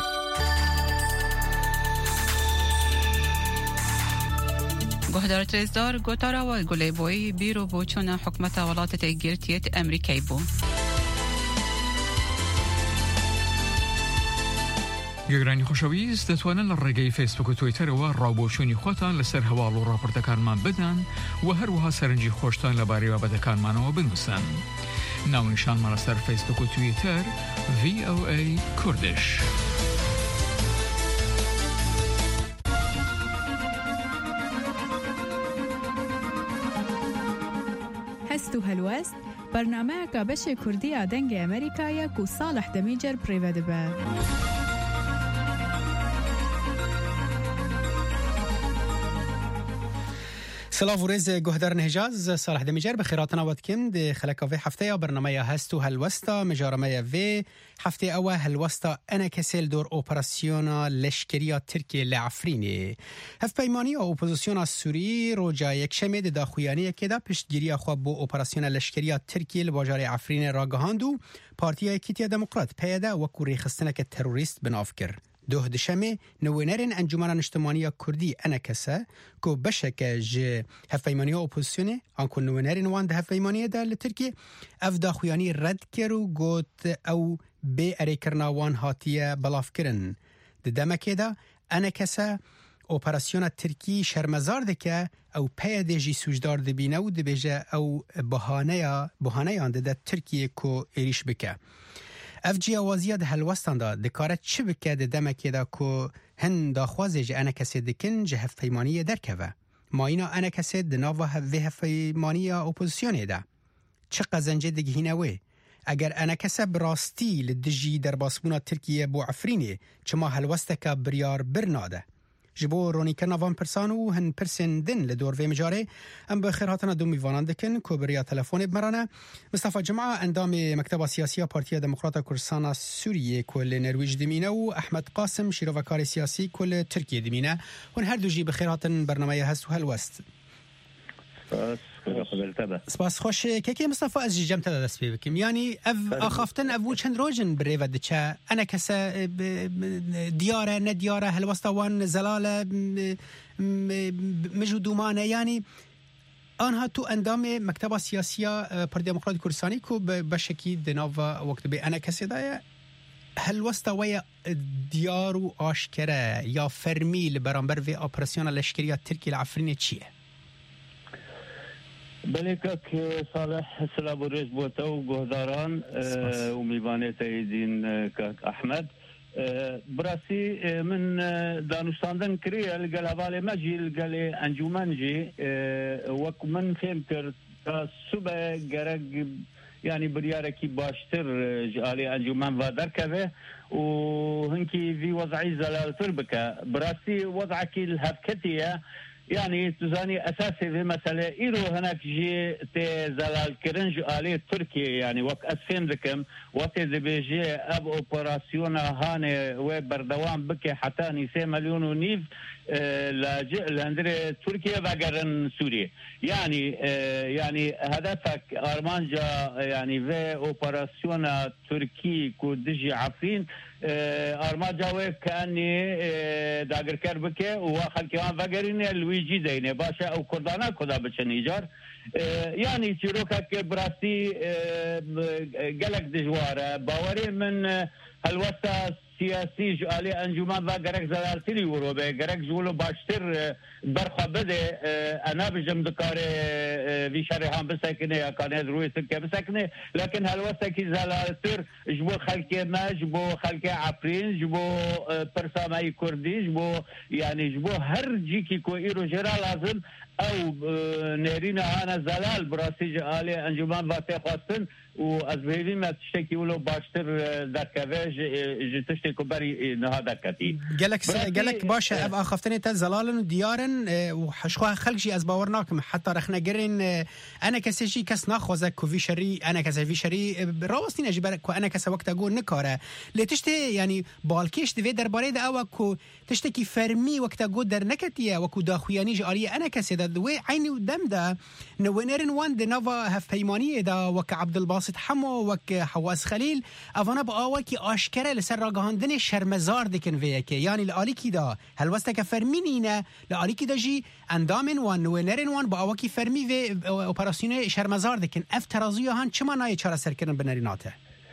گهدارت رزدار گۆتاراوە گولەی بۆی بیرۆ بۆچوونە حکومەتە وڵاتە یەکگرتووی ئەمریکای بوو. گەگرانی خۆشەویست دەتوانن لە ڕێگەی فیسبوک و تویتەرەوە ڕاوبۆچوونی خۆتان لەسەر هەواڵ و ڕاپۆرتەکانمان بدەن و هەروەها سەرنجی خۆشتان لەبارەی بابەتەکانمانەوە بنووسن. ناونیشانمان لەسەر فیسبوک و تویتەر VOA کوردش. هەست و هەلوەست بەرنامەیەکە بەشی کوردیە دەنگی ئەمریکایە و ساڵح دەمیجەر پڕێوە دەبە. سلاف و ریز گهدار نهجاز صالح دمیجر بخیراتنا ودکم ده خلکاوی هفته یا برنامه هست و هلوستا مجارمه وی هفته اوه هلوستا انا کسل دور اپراسیونا لشکریا ترکیه لعفرینه هف پیمانی و اپوزیسیونا سوری روجا یک شمید داخویانی که دا پشتگیری خواب بو اپراسیونا لشکریا ترکیه لباجار عفرین راگهاندو پارتیا کیتیا دموکرات پیدا و کوری خستنه که تروریست بناف کرد. دوه دشمه نوینرین انجمن اجتماعی کردی انا کسا کو بشکه ج هفیمانی اپوزیسیونه آنکو نوینرین وان ده هفیمانی ده لترکیه اف داخویانی رد کرو گوت او بی اری کرناوان هاتیه بلاف کرن ده دمکه ده انا کسا اپراسیون ترکی شرمزار ده که او پیده جی سوجدار ده بینه و ده بیجه او بحانه آنده ده ترکیه کو ایریش بکه اف جیاوازیه ده هلوستان ده دکاره چه بکه ده دمکه ده که هن داخوازه جه انا کسی دکن جه هفیمانی درکوه ما اینا انا کسی ده ناوه هفیمانی اپوزیسیونه ده چه قزنجه ده گهینوه اگر انا کسی براستی لدجی در باسمونا ترکیه بو عفرینه چه ما هلوسته که بریار برناده جبو رونی کرنا وان پرسان و هن پرسن دن لدور وی مجاره ام بخیر هاتنا دو میوانان دکن کوبریا تلفن بمرانه مصطفى جمعه اندام مکتب سیاسی پارتی دموکرات کردستان سوریه کل نرویج دمینه و احمد قاسم شیروکار سیاسی کل ترکیه دمینه هن هر دو جی بخیر هاتن برنامه هست و هلوست سپاس خوش که مصطفى از جمت دست بکیم یعنی اخافتن ابو چند روزن بریو دچه انا کس دیاره ندیاره هلوستوان زلاله مجودومانه یعنی آنها تو اندام مکتب سیاسی پارتی دموکرات کردستانی کو بشکی دناو وقت به انا کسی دایه هلوستوی دیار و آشکره یا فرمیل برانبر و اپراسیون لشکری ترکی العفرین چیه؟ بله که صالح سلام و رج بوته و گهداران و میوانه تاییدین که احمد براسی من دانشتاندن کریه لگل حوالی مجی لگل انجومن جی وک من فهم کرد که صبح گرگ یعنی بریارکی باشتر جالی انجومن و درکه و هنکی وی وضعی زلالتر بکه براسی وضعکی الهفکتیه يعني تزاني أساسي في مسألة إيرو هناك جي تزلال كرنج آلية تركيا يعني وك أسفين ذكم وقت بيجي أب أوبراسيون هاني وبردوام بكي حتى نيسي مليون ونيف لاجئ لأندري تركيا وقرن سوريا يعني هدفك أرمانجا يعني في أوبراسيون تركي كودجي عفرين آرمانجا وكأني داگر کر بکه و خلقی آن وگرینه لویجی دینه باشه او کردانه کدا بچن ایجار يعني تروكك براسي قلق دجواره باوري من هالوسط سياسي جالي انجمان با گرك زلالتري ورو به گرك جولو باشتر برخه بده انا بجم دكار في شريحان بسكنه كان روي تركيا بسكنه لكن هالوسط كي زلالتر جبو خلق ما جبو خلق عفرين جبو برسامي كردي جبو يعني جبو هر جيكي كو ايرو جرا لازم او نيرينا انا زلال براسي جالي انجمان واسه خواستن و از بهوی ما تشتکی ولو باشتر دکوه جتشتی که بری نهاده کتی گلک باشه اف آخفتنی تا زلالن و دیارن و حشقوها خلقشی از باور ناکم حتی رخنه گرین انا کسی جی کس نخوازه که وی شری انا کسی وی شری راوستین اجبر که انا کسی وقت اگو نکاره لیتشتی یعنی بالکش دوی درباره ده او که تشتکی فرمی وقت اگو در نکتیه و که داخویانی جاری انا کسی ده دوی عینی دم ده نوینرن وان ده نوا هف پیمانی ده وک عبدالباسط حمو وك حواس خليل افانا باوكي اشكره لسر راغاندن شرمزار دكن ويكي يعني الاليكي دا هل وستك فرمينينا الاليكي دا جي اندامن وان وينرن وان باوكي فرمي في اوبراسيون شرمزار دكن افترازيو هان چما ناي چارا سركن بنريناته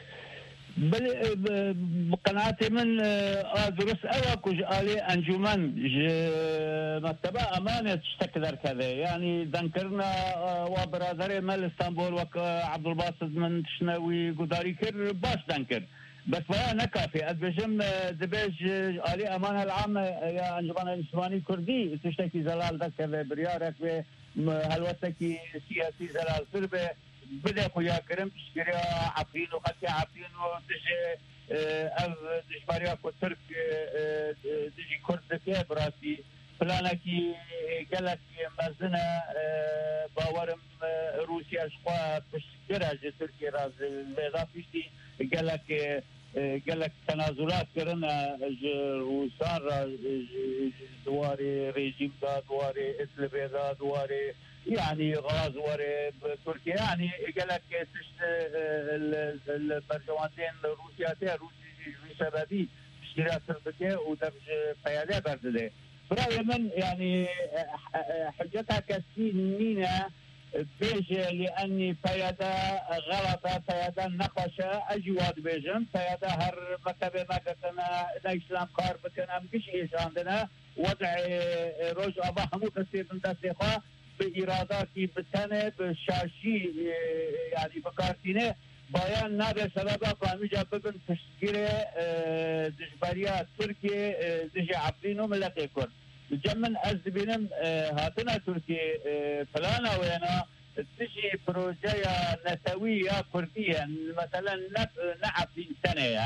بقناعتي من درس اوك وجالي انجمن مكتبه امانه تشتكدر كذا يعني ذكرنا وبرادري مال اسطنبول وك عبد الباسط من تشناوي قداري كر باش ذكر بس ولا نكافي ادبجم دبج الي امانه العامه يا انجمن الاسلامي كردي تشتكي زلال ذكر بريارك هلوتكي سياسي زلال تربه بده خويا كرم تشكريا عفرين وخلقي عفرين ودجي دجباريا كو ترك دجي كرد فيها براسي فلانكي قالك مزنا باورم روسيا شخوا بشكرا جي تركي راز البيضا فيشتي قالك تنازلات كرنا روسان دواري ريجيم دا دواري اسلبي دا دواري يعني غاز وري تركيا يعني قالك تشت البرجوانتين روسيا روسي شبابي اشتراك تركيا ودرج قيادة بردده برأي من يعني حجتها كسينينا بيجي لأني قيادة غلطة قيادة نقشة أجواد بيجم قيادة هر مكتبه ما قلتنا الإسلام قار بكنا مكش إيش عندنا وضع روج أبا همو كسير من دستيخوا بإراداتي بتنه بشاشي يعني بكارتينه بايان نابه سببا قامي جاببن تشكير دجباريا تركي دجي عبرينو ملقي كر جمن أزبينم هاتنا تركي فلانا وينا تجي بروجيا نسوية كردية مثلا نعبين سنة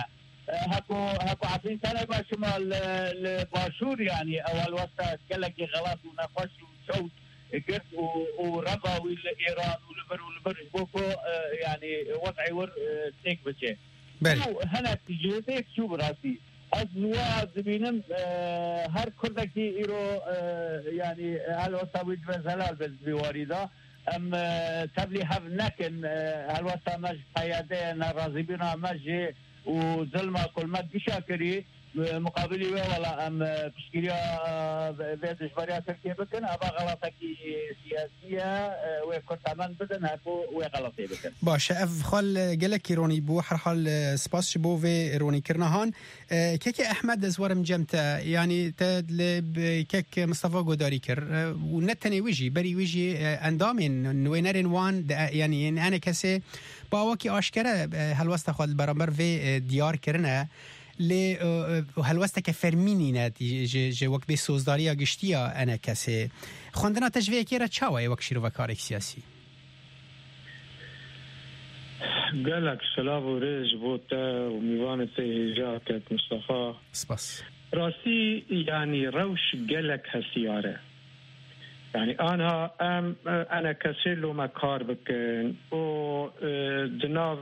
هاكو عارفين سنة ما شمال الباشور يعني أول وقت كلكي غلط ونقش وصوت قرد وربا والإيران ولبر بوكو يعني وضعي ور تيك بشي هنا تجيتك شو براسي أزوا زبينم هر كردكي إيرو يعني هالوسط وجب زلال بالبواريدا ام تبلي هاف لكن هالوسط مج قيادة نرازي بنا مج وظلمة كل ما شاكري مقابلي ولا ام بشكريا بيد جبريا تركيا بكن ابا غلطكي سياسية وكرتمان بدن هكو وغلطي بكن باشه اف خال گلک ایرانی بو هر حال سپاس بو و ایرانی کرنهان کک احمد ازورم جمتا يعني تد کک مصطفى گوداری کر و نتنی ویجی بری ویجی اندامین نوینرین وان يعني انا کسی با وکی آشکره هلوست خال برابر و دیار کرنه لی هلوسته که فرمینی ندی ج وقت به سوزداری گشتیا انا کسی خوندنا تجویه کی را چاوی وقت شروع و کار سیاسی قالك سلام وريج بوتا وميوانة هجاكت مصطفى سباس راسي يعني روش قالك هالسيارة يعني أنا كسيلو مكار بكن و جناف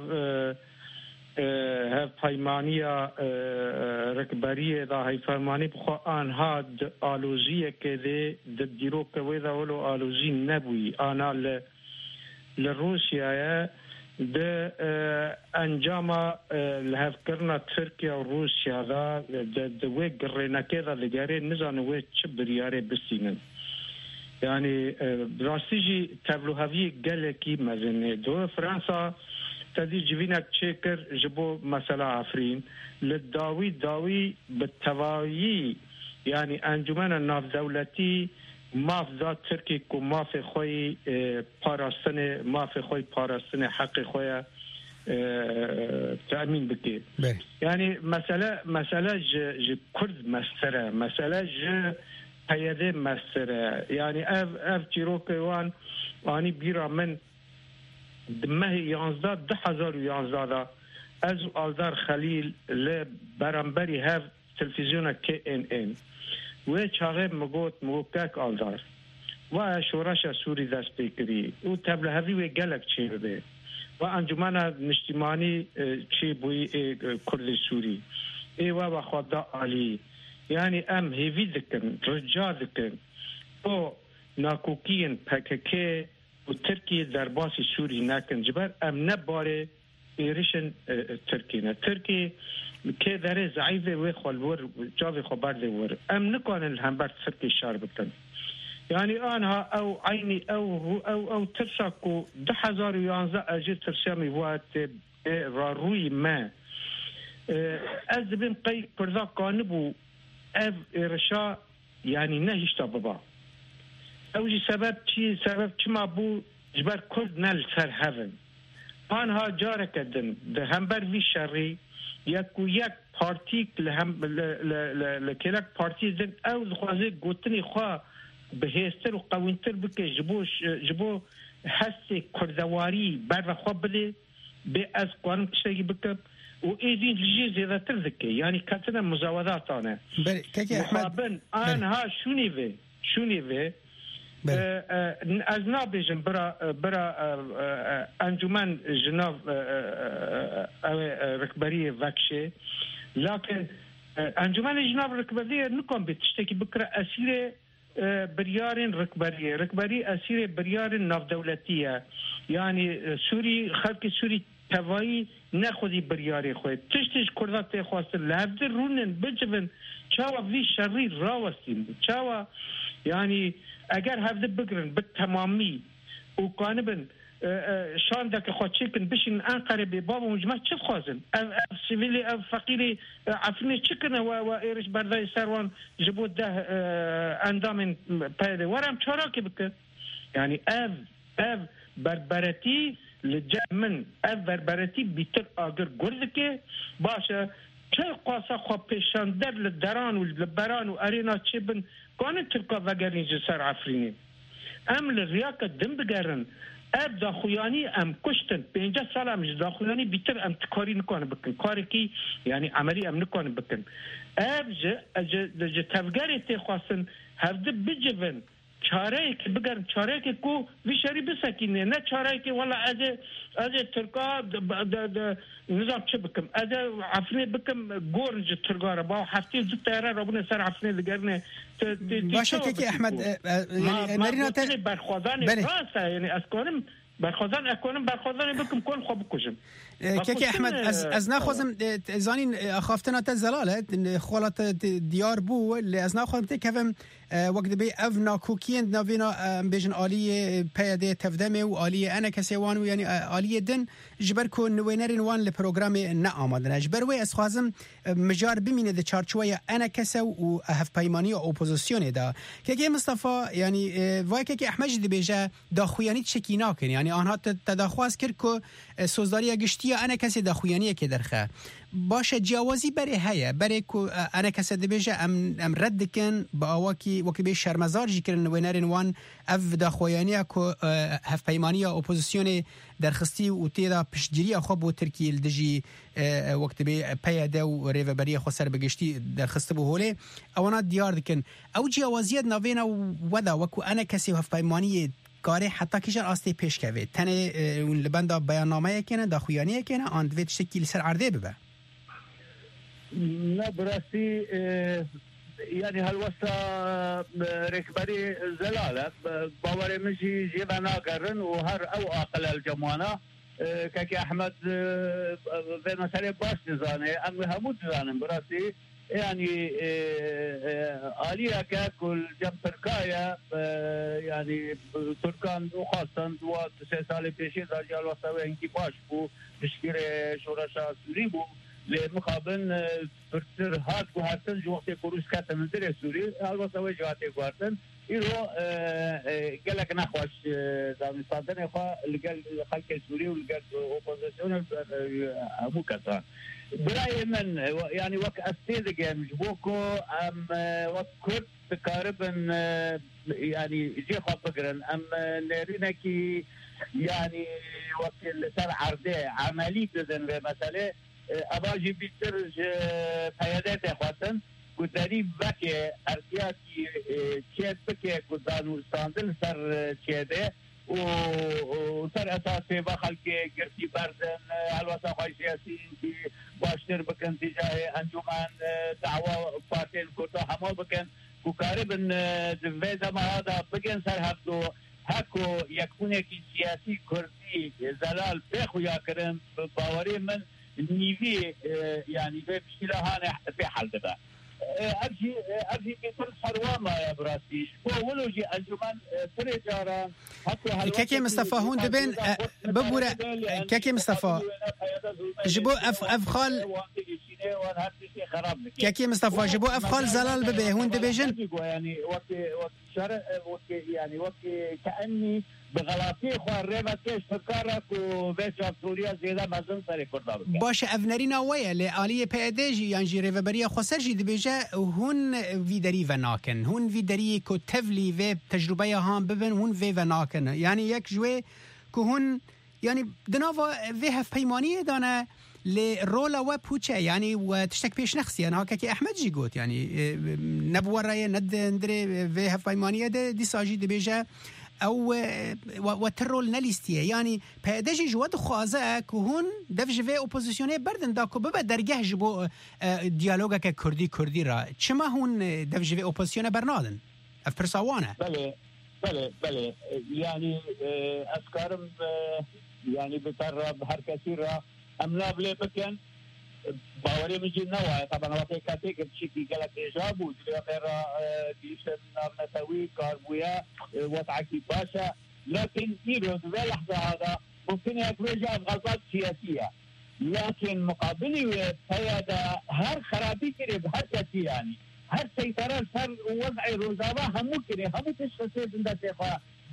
هف پیمانیه رکبریه دا هی فرمانی بخوا آنها آلوزیه که ده دیرو که ویده ولو آلوزی نبوی آنها لروسیه ده انجام لهف کرنا ترکیه و روسیه دا ده وی گرینکه دا لگره نزانه وی چه بریاره بسینن يعني براستيجي تبلوهاوي قالكي مازنه دو فرنسا تدي جبينك تشكر جبو مثلا عفرين للداوي بالتوايي يعني انجمن الناف دولتي ما في ذات تركي كو ما في خوي باراستنه ما في خوي باراستنه حق خويا تأمين بكي يعني مسألة ج كرد مسألة مسألة ج هيدا مسألة يعني اف تيروكوان واني بيرا من دمه 11,011 از آلدار خلیل لبرانبری هف تلفزیون KNN و چاقه مگوکک آلدار و شورش سوری دست بکری و تبله هفی و گلک چه بده و انجمن نشتیمانی چه بوی کرد سوری و خدا عالی يعني ام هيفي ذكن رجال ذكن او ناكوكين PKK وتركيا درباسي سوري ناكن جبر ام نباري ايريشن تركي كي داري ضعيفه ويخول ور جاوي خبر ور ام نكون الهمبر تركي شاربتن يعني انا او عيني او ترساكو 2011 اجي ترسامي وات راروي ما از بن قي كردا قانبو اف ارشا يعني نهيش بابا اوجي سبب ما بو جبر كرد نال سر هفن آنها جارك دن ده همبر وی شری یکو یک پارتیک لکلک پارتی دن او خوازه گوتنی خواه بهستر و قوینتر بکه جبو حس کردواری بر خواه بده به از قانون کشتگی بکه و ایدین لجی زیده تر ذکه یعنی کتنا مزاودات آنه مخابن آنها شونی وی از نابیجم برا انجمن جناف رکبری وکشه لكن انجمن جناف رکبری نکن بتشتکی بکره اسیر بريارين ركبري اسير بريارين ناف دولتيه يعني سوري خلق سوري توایی نخودی بریاری خود تشتش کردات خواست لابد رونن بجبن چاوا وی شری راوستیم چاوا يعني اگر هفده بگرن بالتمامی و قانبن شان دك خو تشيكن بشن انقره ببابا مجمع چه خوازن سيفيلي فقيري عفني تشكن و ايرش برداي سروان جبود ده اندامن بايد ورم چراكي بك يعني اف بربرتي لجمن اف بربرتي بيتر اگر گردكه باشه چه قاسا خو پیشان در لدران و لبران و ارينا تشبن كون تلقى وگرين جسر عفريني ام لرياكه دم بگرن اب داخویانی ام کشتن 50 سال ام داخویانی بیتر ام کاری نکنه بکن کاری کی یعنی عملی ام نکنه بکن اب ج تفگری تی خواستن هفته بجون چاره که بگن چاره که کو ویشری بسکینه نه چاره که والا از ترکا نظام چه بکم از عفنه بکم گورنج ترکا را با هفته زود تیاره را بونه سر عفنه دگرنه باشه که احمد نرینا برخوادان راسته یعنی از کنم برخوادان بکم کن خواب بکشم که احمد از نخوازم زانین خافتنا تا زلاله خالات دیار بو از نخوازم تکفم وقت بی اف ناکوکین نوینا بیشن عالی پیاده تفدمه و عالی انا کسی وان و یعنی عالی دن جبر کو نوینرین وان لپروگرام نه آمدن جبر وی از خوازم مجار بمینه د چارچوبه انا کسی و هف پیمانی و اپوزیسیون دا که مصطفی یعنی وای که احمد دی بیجا داخویانی چکینا کن یعنی آنها تداخواست کرد که سوزداری گشتی انا کسی داخویانی که درخه باشه جوازی برای هيا برای کو انا کسی دی بیجا ام رد کن با واکی به شرمزار جی کردن وینرین وان اف داخویانی کو هف پیمانی اپوزیسیون درخستی و تیدا پشتگیری خو بو ترکیه دجی وقت به پیاده و ریوبری خو سر بگشتی درخسته بو هوله اونا دیار دکن او جوازیت نوینا ودا وکو انا کسی هف پیمانی کاری حتی کیشان آستی پیش کوي تنه اون لبندا بیاننامه کنه داخویانی کنه آن دویت شکل سر عرضه ببه نه براستی يعني هالوسا ركبري زلالة باوري مشي جيبنا قرن وهر أو أقل الجمانة كاكي أحمد في مسألة باش نزاني أم همود نزاني براسي يعني آلية كاكل جنب تركايا يعني تركان وخاصة دوات 3 سال بيشي داجي هالوسا وينكي باش بو بشكير شورشا سوري بو لمقابل فرتر هات وهاتن جوقت كروس كات من در سوري البته وجهات كوارتن يرو قالك نخوش دانستان خو لقال خلك سوري ولقال اوبوزيشن مو كذا براي من يعني وقت استيد جيم جبوكو ام وقت تقريبا يعني جي خو فكرن ام نرينكي يعني وقت سر عرضه عملي بدن بمساله اباجي بيتر پیادات خواستن گذاری وکه ارتیاتی چیت بکه گذانو استاندل سر چیده و سر اساسی و خلقی گرتی بردن الواسا خواهی سیاسی که باشتر بکن تجاه انجومان دعوه پارتین کرتا همه بکن و قاربن دوی زمانه بکن سر هفتو هکو یکونه کی سیاسی کردی زلال بخویا کرن باوری من نيفي يعني بشكل هاني في حال دبا أبجي كل حروامة يا براسيش ولو جي أنجمان فريجارا كاكي مصطفى هون دبين ببورة كاكي مصطفى جبو أفخال كاكي مصطفى جبو أفخال زلال ببي هون دبيجن يعني وقت كأني بغلاطی خوار ریمت کش فکرک و بیشتر سوریا زیاده مزن سری کرده بکن. باشه افنری نوعیه لعالی پیدایشی یعنی ریوبری خسرجی دبیجه هون ویدری و ناکن هون ویدری که تفلی و تجربه هم ببین هون و ناکن یعنی یک جوه که هون یعنی دنوا و هف پیمانی دانه لرولا و پوچه یعنی و تشتک پیش نخسی یعنی هاکه که احمد جی گوت یعنی نبوره ند اندره و هف پیمانی ده دی ساجی دبیجه او وترول نلیستیه یعنی پیدایشی جواد خوازه که هون دفجه اپوزیسیونه بردن دا که ببه درگه جبو دیالوگه که کردی را چما هون دفجه اپوزیسیونه برنادن اف پرساوانه بله يعني افكارم يعني بترب هر كثير را املا بلي بكن باوري مجي نوع طبعا وقت كاتيك بشكل قالك ايجاب وجري غير ديشن نتوي كاربويا وضعكي باشا لكن يرد في اللحظه هذا ممكن يتوجه غلطات سياسيه لكن مقابله هذا هر خرابي كده بهر كثير يعني هر سيطره صار وضع روزاوا هم ممكن هم تشخيص عند شيخه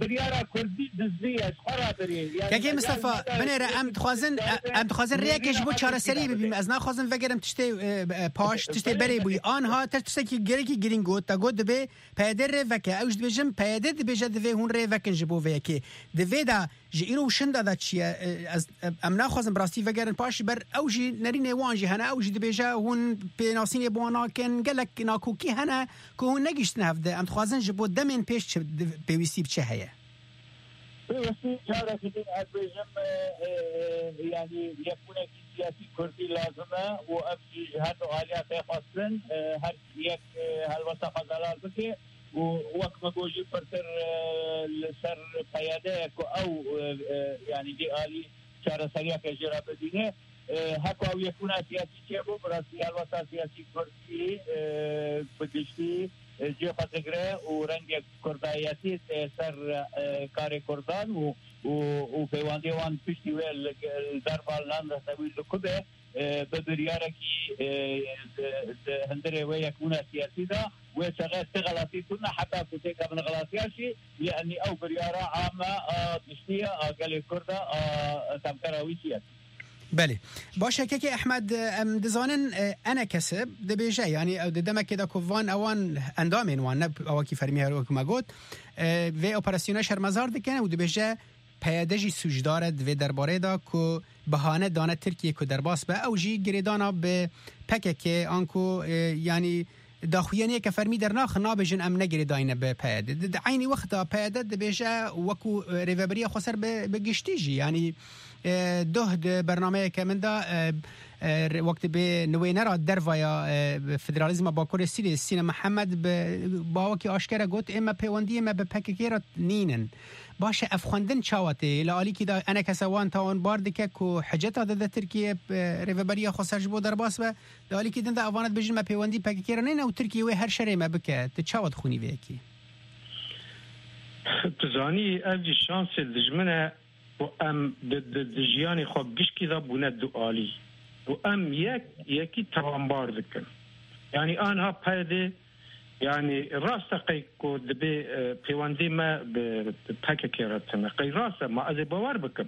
بريارة كردي دزية خرابري كاكي مصطفى بنيرة ام تخوازن ريكش بو چاره سری ببینیم از نخوازن وگرم تشتی پاش تشتی بری بوی آنها تشتی که گریکی گرینگو تا گود دبی پیاده ریوکه اوج دبیجم پیاده دبیجه دبی هون ریوکن جبو ویکی دبی دا جیرو شنده دا چیه از ام نخوازن براستی وگرن پاش بر اوجی نرینه وانجی هنه اوج دبیجه هون پیناسینی بوانا کن گلک ناکوکی هنه که هون نگیشتن هفته ام تخوازن جبو دمین پیش بویستی بچه هیه بيوسي شارع كدين أدريجم يعني يكون سياسي كردي لازمة وأبجي هذا عاليات خاصن هر يك هالوساقة دلال بكي ووقت ما جوجي فرتر لسر قيادة أو يعني دي آلي شارع سريع كجرا بدينه هكو أو يكون سياسي كيبو براسي هالوساقة سياسي كردي بجشتي جي خاطره ورنگ كرداياتي سر كاري كردان و بيواندي وان پشتي ويل دربال نان رسوي لكبه بدرياركي هندري ويكون سياسي دا وشغال غلطي كنا حتى كتيك من غلطياشي لاني او برياره عامه دشتيه قال كردا تمكراوي سياسي بله باشه که احمد دزانن انا کسب دبیجه یعنی او دمه که دا کووان اوان اندامین وان نه او کی فرمی هر وکما گوت و اپراسیون شرمزار دکنه و دبیجه پیادهجی سوجدارد و درباره دا کو بهانه دانه ترکیه کو درباس به اوجی گریدانا به پکه که آنکو یعنی داخویانی که فرمی در ناخ نابجن ام نگری داینه به پیاده عینی وقتا پیاده دبیجه وکو ریوبری خسر به گشتیجی یعنی ده برنامه که من دا وقت به نوینه را در ویا فدرالیزم باکور سین محمد با وکی آشکره گوت اما پیوندی اما به پککی را نینن باشه افخوندن چاواته لالی که دا انا کسوان تاون بارد که کو حجتا ده ترکیه ریوبری خسرج بو در باس و لالی که دن دا اوانت بجن ما پیوندی پککی را نینه و ترکیه و هر شری ما بکه تچاوت خونی ویکی تزانی اوجی شانس دجمنه و ام دجیانی خواب گشکی دا بونه دعالی و ام یکی ترامبار دکن یعنی آنها پیده یعنی راست قی کو دبی پیوندی ما به پکه کراتنه قی راست ما از باور بکم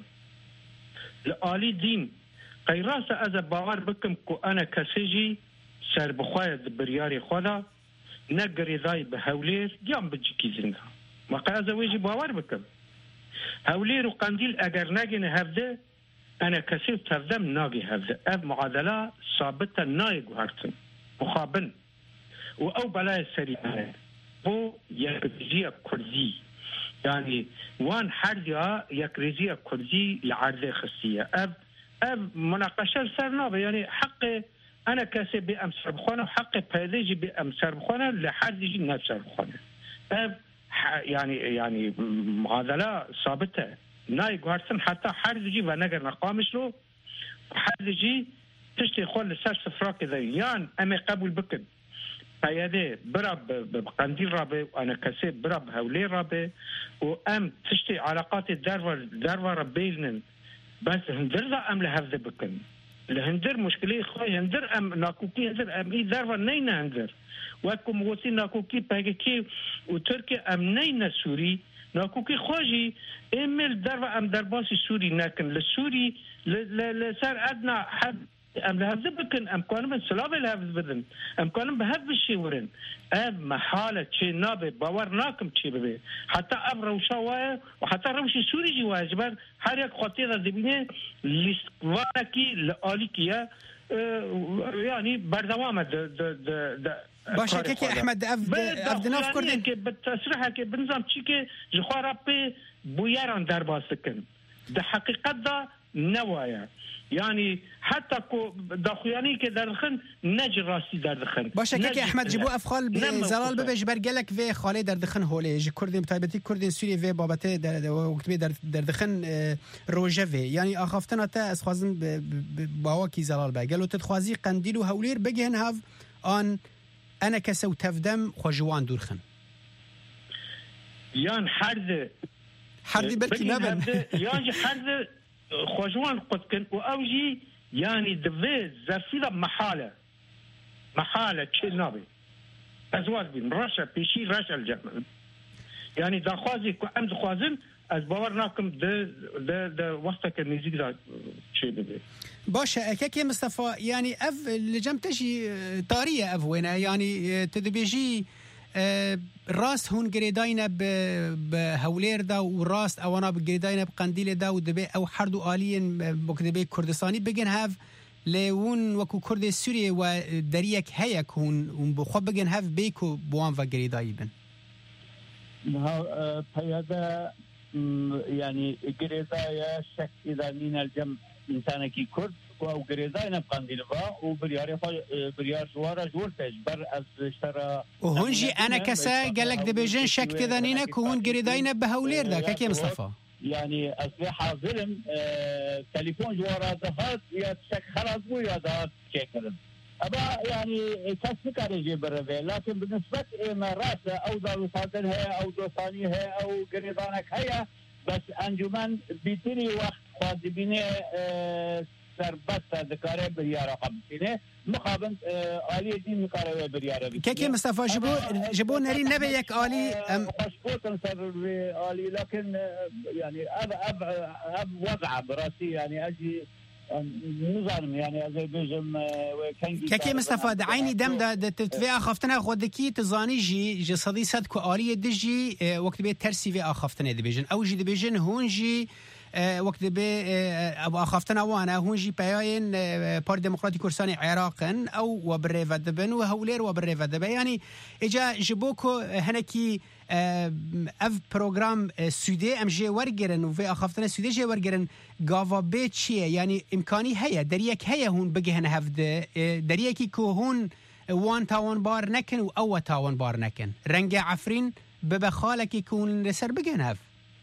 لعالی دین قی راست از باور بکم کو انا کسیجی سر بخواید بریاری خدا نگری دای به هولیر گام بجکی زنده ما قی از ویجی باور بکم هولير وقنديل اگر ناجن هفده انا كسيب تردم ناجي هفده اب معادله ثابته نايج وهرتن مخابن او بلاي سريعه بو يكريزيه كردي يعني وان حرجه يكريزيه كردي لعرض خصيه اب مناقشه سرنا يعني حق انا كسب بامسر بخونه وحق بيدجي بامسر بخونه لحرجي نفسر بخونه اب يعني معادله ثابته ناي غارسن حتى حرجي ونگر نقامش له حرجي تشتي خول سر صفراك ذا يان اما قبول بكن قياده برب بقنديل رابه وانا كسب برب هولي رابه وام تشتي علاقات الدروا ربيلن بس هندر ام لهذا بكن لهندر مشكله خوي هندر ام ناكوكي هندر ام اي دروا نينا هندر وكم وصي ناكوكي باكي وتركي ام نينا سوري ناكوكي خوجي امل دروا ام درباسي سوري لكن للسوري لسار ادنى حد ام لهذا بكن ام كانوا من سلابه لهذا بدن ام كانوا بهذا الشيء ورن ام محاله شيء نابه باور ناكم شيء به حتى اب روشاوه وحتى روشي سوري جوا جبر هر یک خاطر دبینه لیستوانکی لآلیکیه يعني بردوامه باشه که احمد افدناف کردن که بالتصریح که بنظام چی که جخوارا به بویران در باسکن ده حقیقت دا نوایا يعني حتى كو داخوياني كي دردخن نجي راسي دردخن باشه که احمد جبو افخال زلال ببش برگلک و خاله دردخن هوله جي كردين بتايبتي كردين سوري و بابته وقت بي دردخن روجه و يعني اخافتنا تا از خوازن باوا کی زلال بگلو تدخوازي قنديل و هولير بگهن هاف ان انا كسو تفدم خوجوان دورخن يان حرد بركي نابن يان حرد خوجوان قدكن وأوجي يعني دفيز زرفيلة محالة شيء نابي أزواج بين رشا بيشي رشا الجمل يعني داخوازي كو ام خوازن از باور ناکم د وقت که نزدیک دا چی بده باشه كيكي مصطفى يعني اف لجم تجي طاريه اف وين يعني تدبيجي راست هون جريداينا بهولير دا وراست اوانا بجريداينا بقنديل دا ودبي او حردو آليين بكدبي كردستاني بجن هاف لون وكو كرد سوريا ودريك هيك هون بخو بجن هاف بيكو بوان وجريدايبن هذا يعني جريدايا شك اذا من الجمع انسان كي كرد او جريداينا بقنديلفا وبريار شوارا جورتج بر از اشترى وهونجي انا كسا قال لك دبيجن شك تذانينا كون جريداينا بهولير دا كيف مصطفى يعني اصبح ظلم تليفون جوارا دهات يا شك خلاص مو يا دهات شكرا ابا يعني كسب كارجي بربه لكن بالنسبه ما راسه او دار صادرها او دوسانيها او جريدانك هي بس انجمن بيتري وقت خادمين سربت ذكره برياره قبسينه مقابل آلي دين ذكره برياره كيكي مصطفى جبو نري نبي يك آلي خشبوت سر آلي لكن يعني اب وضع براسي يعني اجي نظام يعني ازي بيجم كيكي مصطفى عيني دم ده تتفيا خفتنا خودكي تزاني جي صديسات كو آلي دجي وقت بي ترسي في اخفتنا دبيجن او جي دبيجن هون جي وقت به ابو اخافتن وانا هونجي باين بار ديمقراطي كردستان عراقن او وبريفا دبن وهولير وبريفا دبن يعني اجا جبوكو هنكي اف بروجرام سودي ام جي ورجرن وفي اخافتن سودي جي ورجرن غافا بيتشي يعني امكاني هيا دريك هيا هون بقي هنا هفد دريكي كو هون وان تاون بار نكن او تاون بار نكن رنجا عفرين ببخالك يكون لسر بقي هنا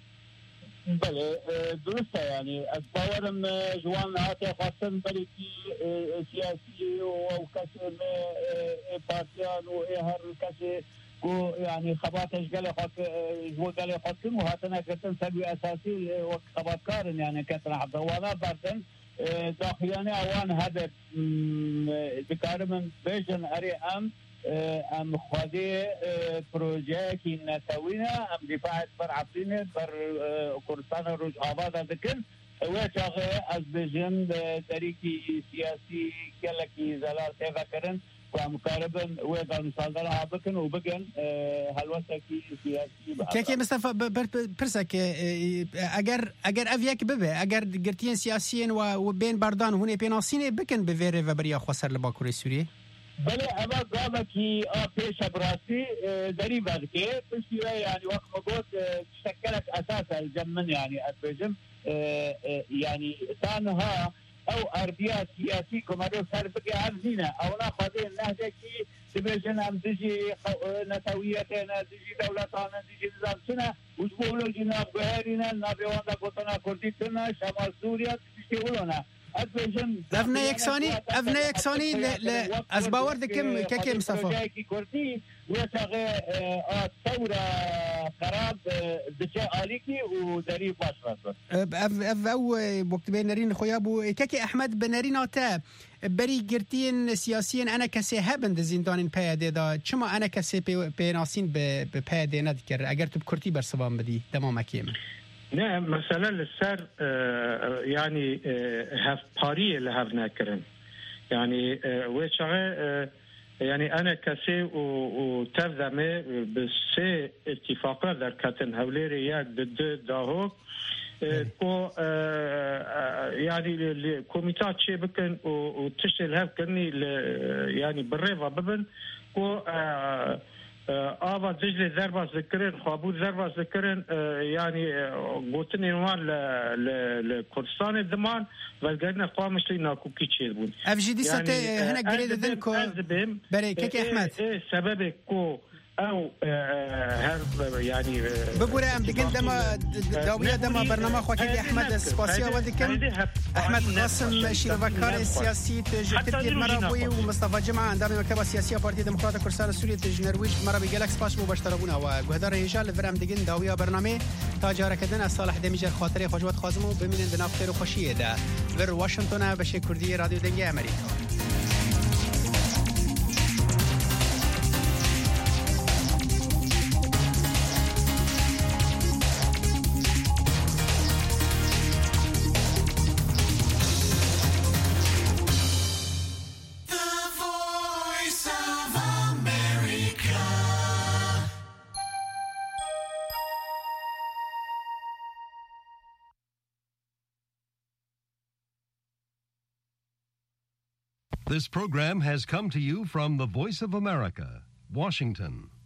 بله درسته يعني أتباورم جوان هاتي خاصن بريكي سياسي وكسر بارتيان وهر كسر كو يعني خباتش قال خاط جو قال خاطم وهاتنا كتن سبي أساسي وخبات كارن يعني كتن عبد وانا بردن داخلاني أوان هذا ذكر من بيجن أري ام خادي بروجيكي نتاوينا ام دفاع فرعفينه بر كردستان روج آباد دكن وشاغه از بجن تاريخي سياسي كلكي زلال تفكرن ومقاربا ويدان صادرها بكن وبقن هلوسكي سياسي كيكي مصطفى برسك اگر افيك ببه اگر قرتين سياسيين وبين بردان هون بيناسين بكن بفيري وبريا خسر لباكوري سوري بله اما قامه کی پیش براسی دری بعد که پشتیه يعني وقت موجود شكلت اساس الجمن يعني اتبجم يعني تانها او اربيات سياسي كمارو سربك عزينا او لا خاطر النهجه كي تبجن ام تجي نتويتنا تجي دولتنا تجي نظام سنه وجبولو جناب بهارينا نابيوانا قطنا كرديتنا شمال سوريا تشتغلونا افنا يكساني از باور دكم كيكي مصطفى كردي وشغه ثوره خراب دشا عليكي ودري باشرات او وقت بينرين خويابو كيكي احمد بنرين تا بري قرتين سياسيين انا كسي هبند زندان بياده دا چما انا كسي بيناسين ببياده ندكر اگر تو بكرتي برسبان بدي تمام كيما نعم مثلا للسر يعني هف باري اللي هف ناكرن يعني وشغه يعني انا كسي وتفهمه بس اتفاقات در كاتن هوليري ياك ضد داهو كو يعني الكوميتات شي بكن وتشتغل هف كني يعني بالريفا ببن كو آباد دجله ضربة ذكرن خابود ضربة ذكرن يعني قوتني نوان لكردستان الزمان والقرن قامش لي ناكو كيتشير بون أفجدي ستة هنا قريدة ذنكو بري كيكي أحمد سبب كو او يعني بقول ام دقن دما داويه دما برنامج خوكي احمد سباسيا ودكن احمد قاسم شيروكار السياسي تجتي مرابوي ومصطفى جمعه اندام مكتب سياسيه بارتي ديمقراطيه كردستان سوريا تجنرويج مرابي جالكس باش مباشرتنا وغدار هيجال فرام دقن داويه برنامج تاجر كدن صالح دميجر خاطري خوجوت خازمو بمين بناف خير وخوشيه ده ور واشنطن بشي كردي راديو دنگه امریکا This program has come to you from the Voice of America, Washington.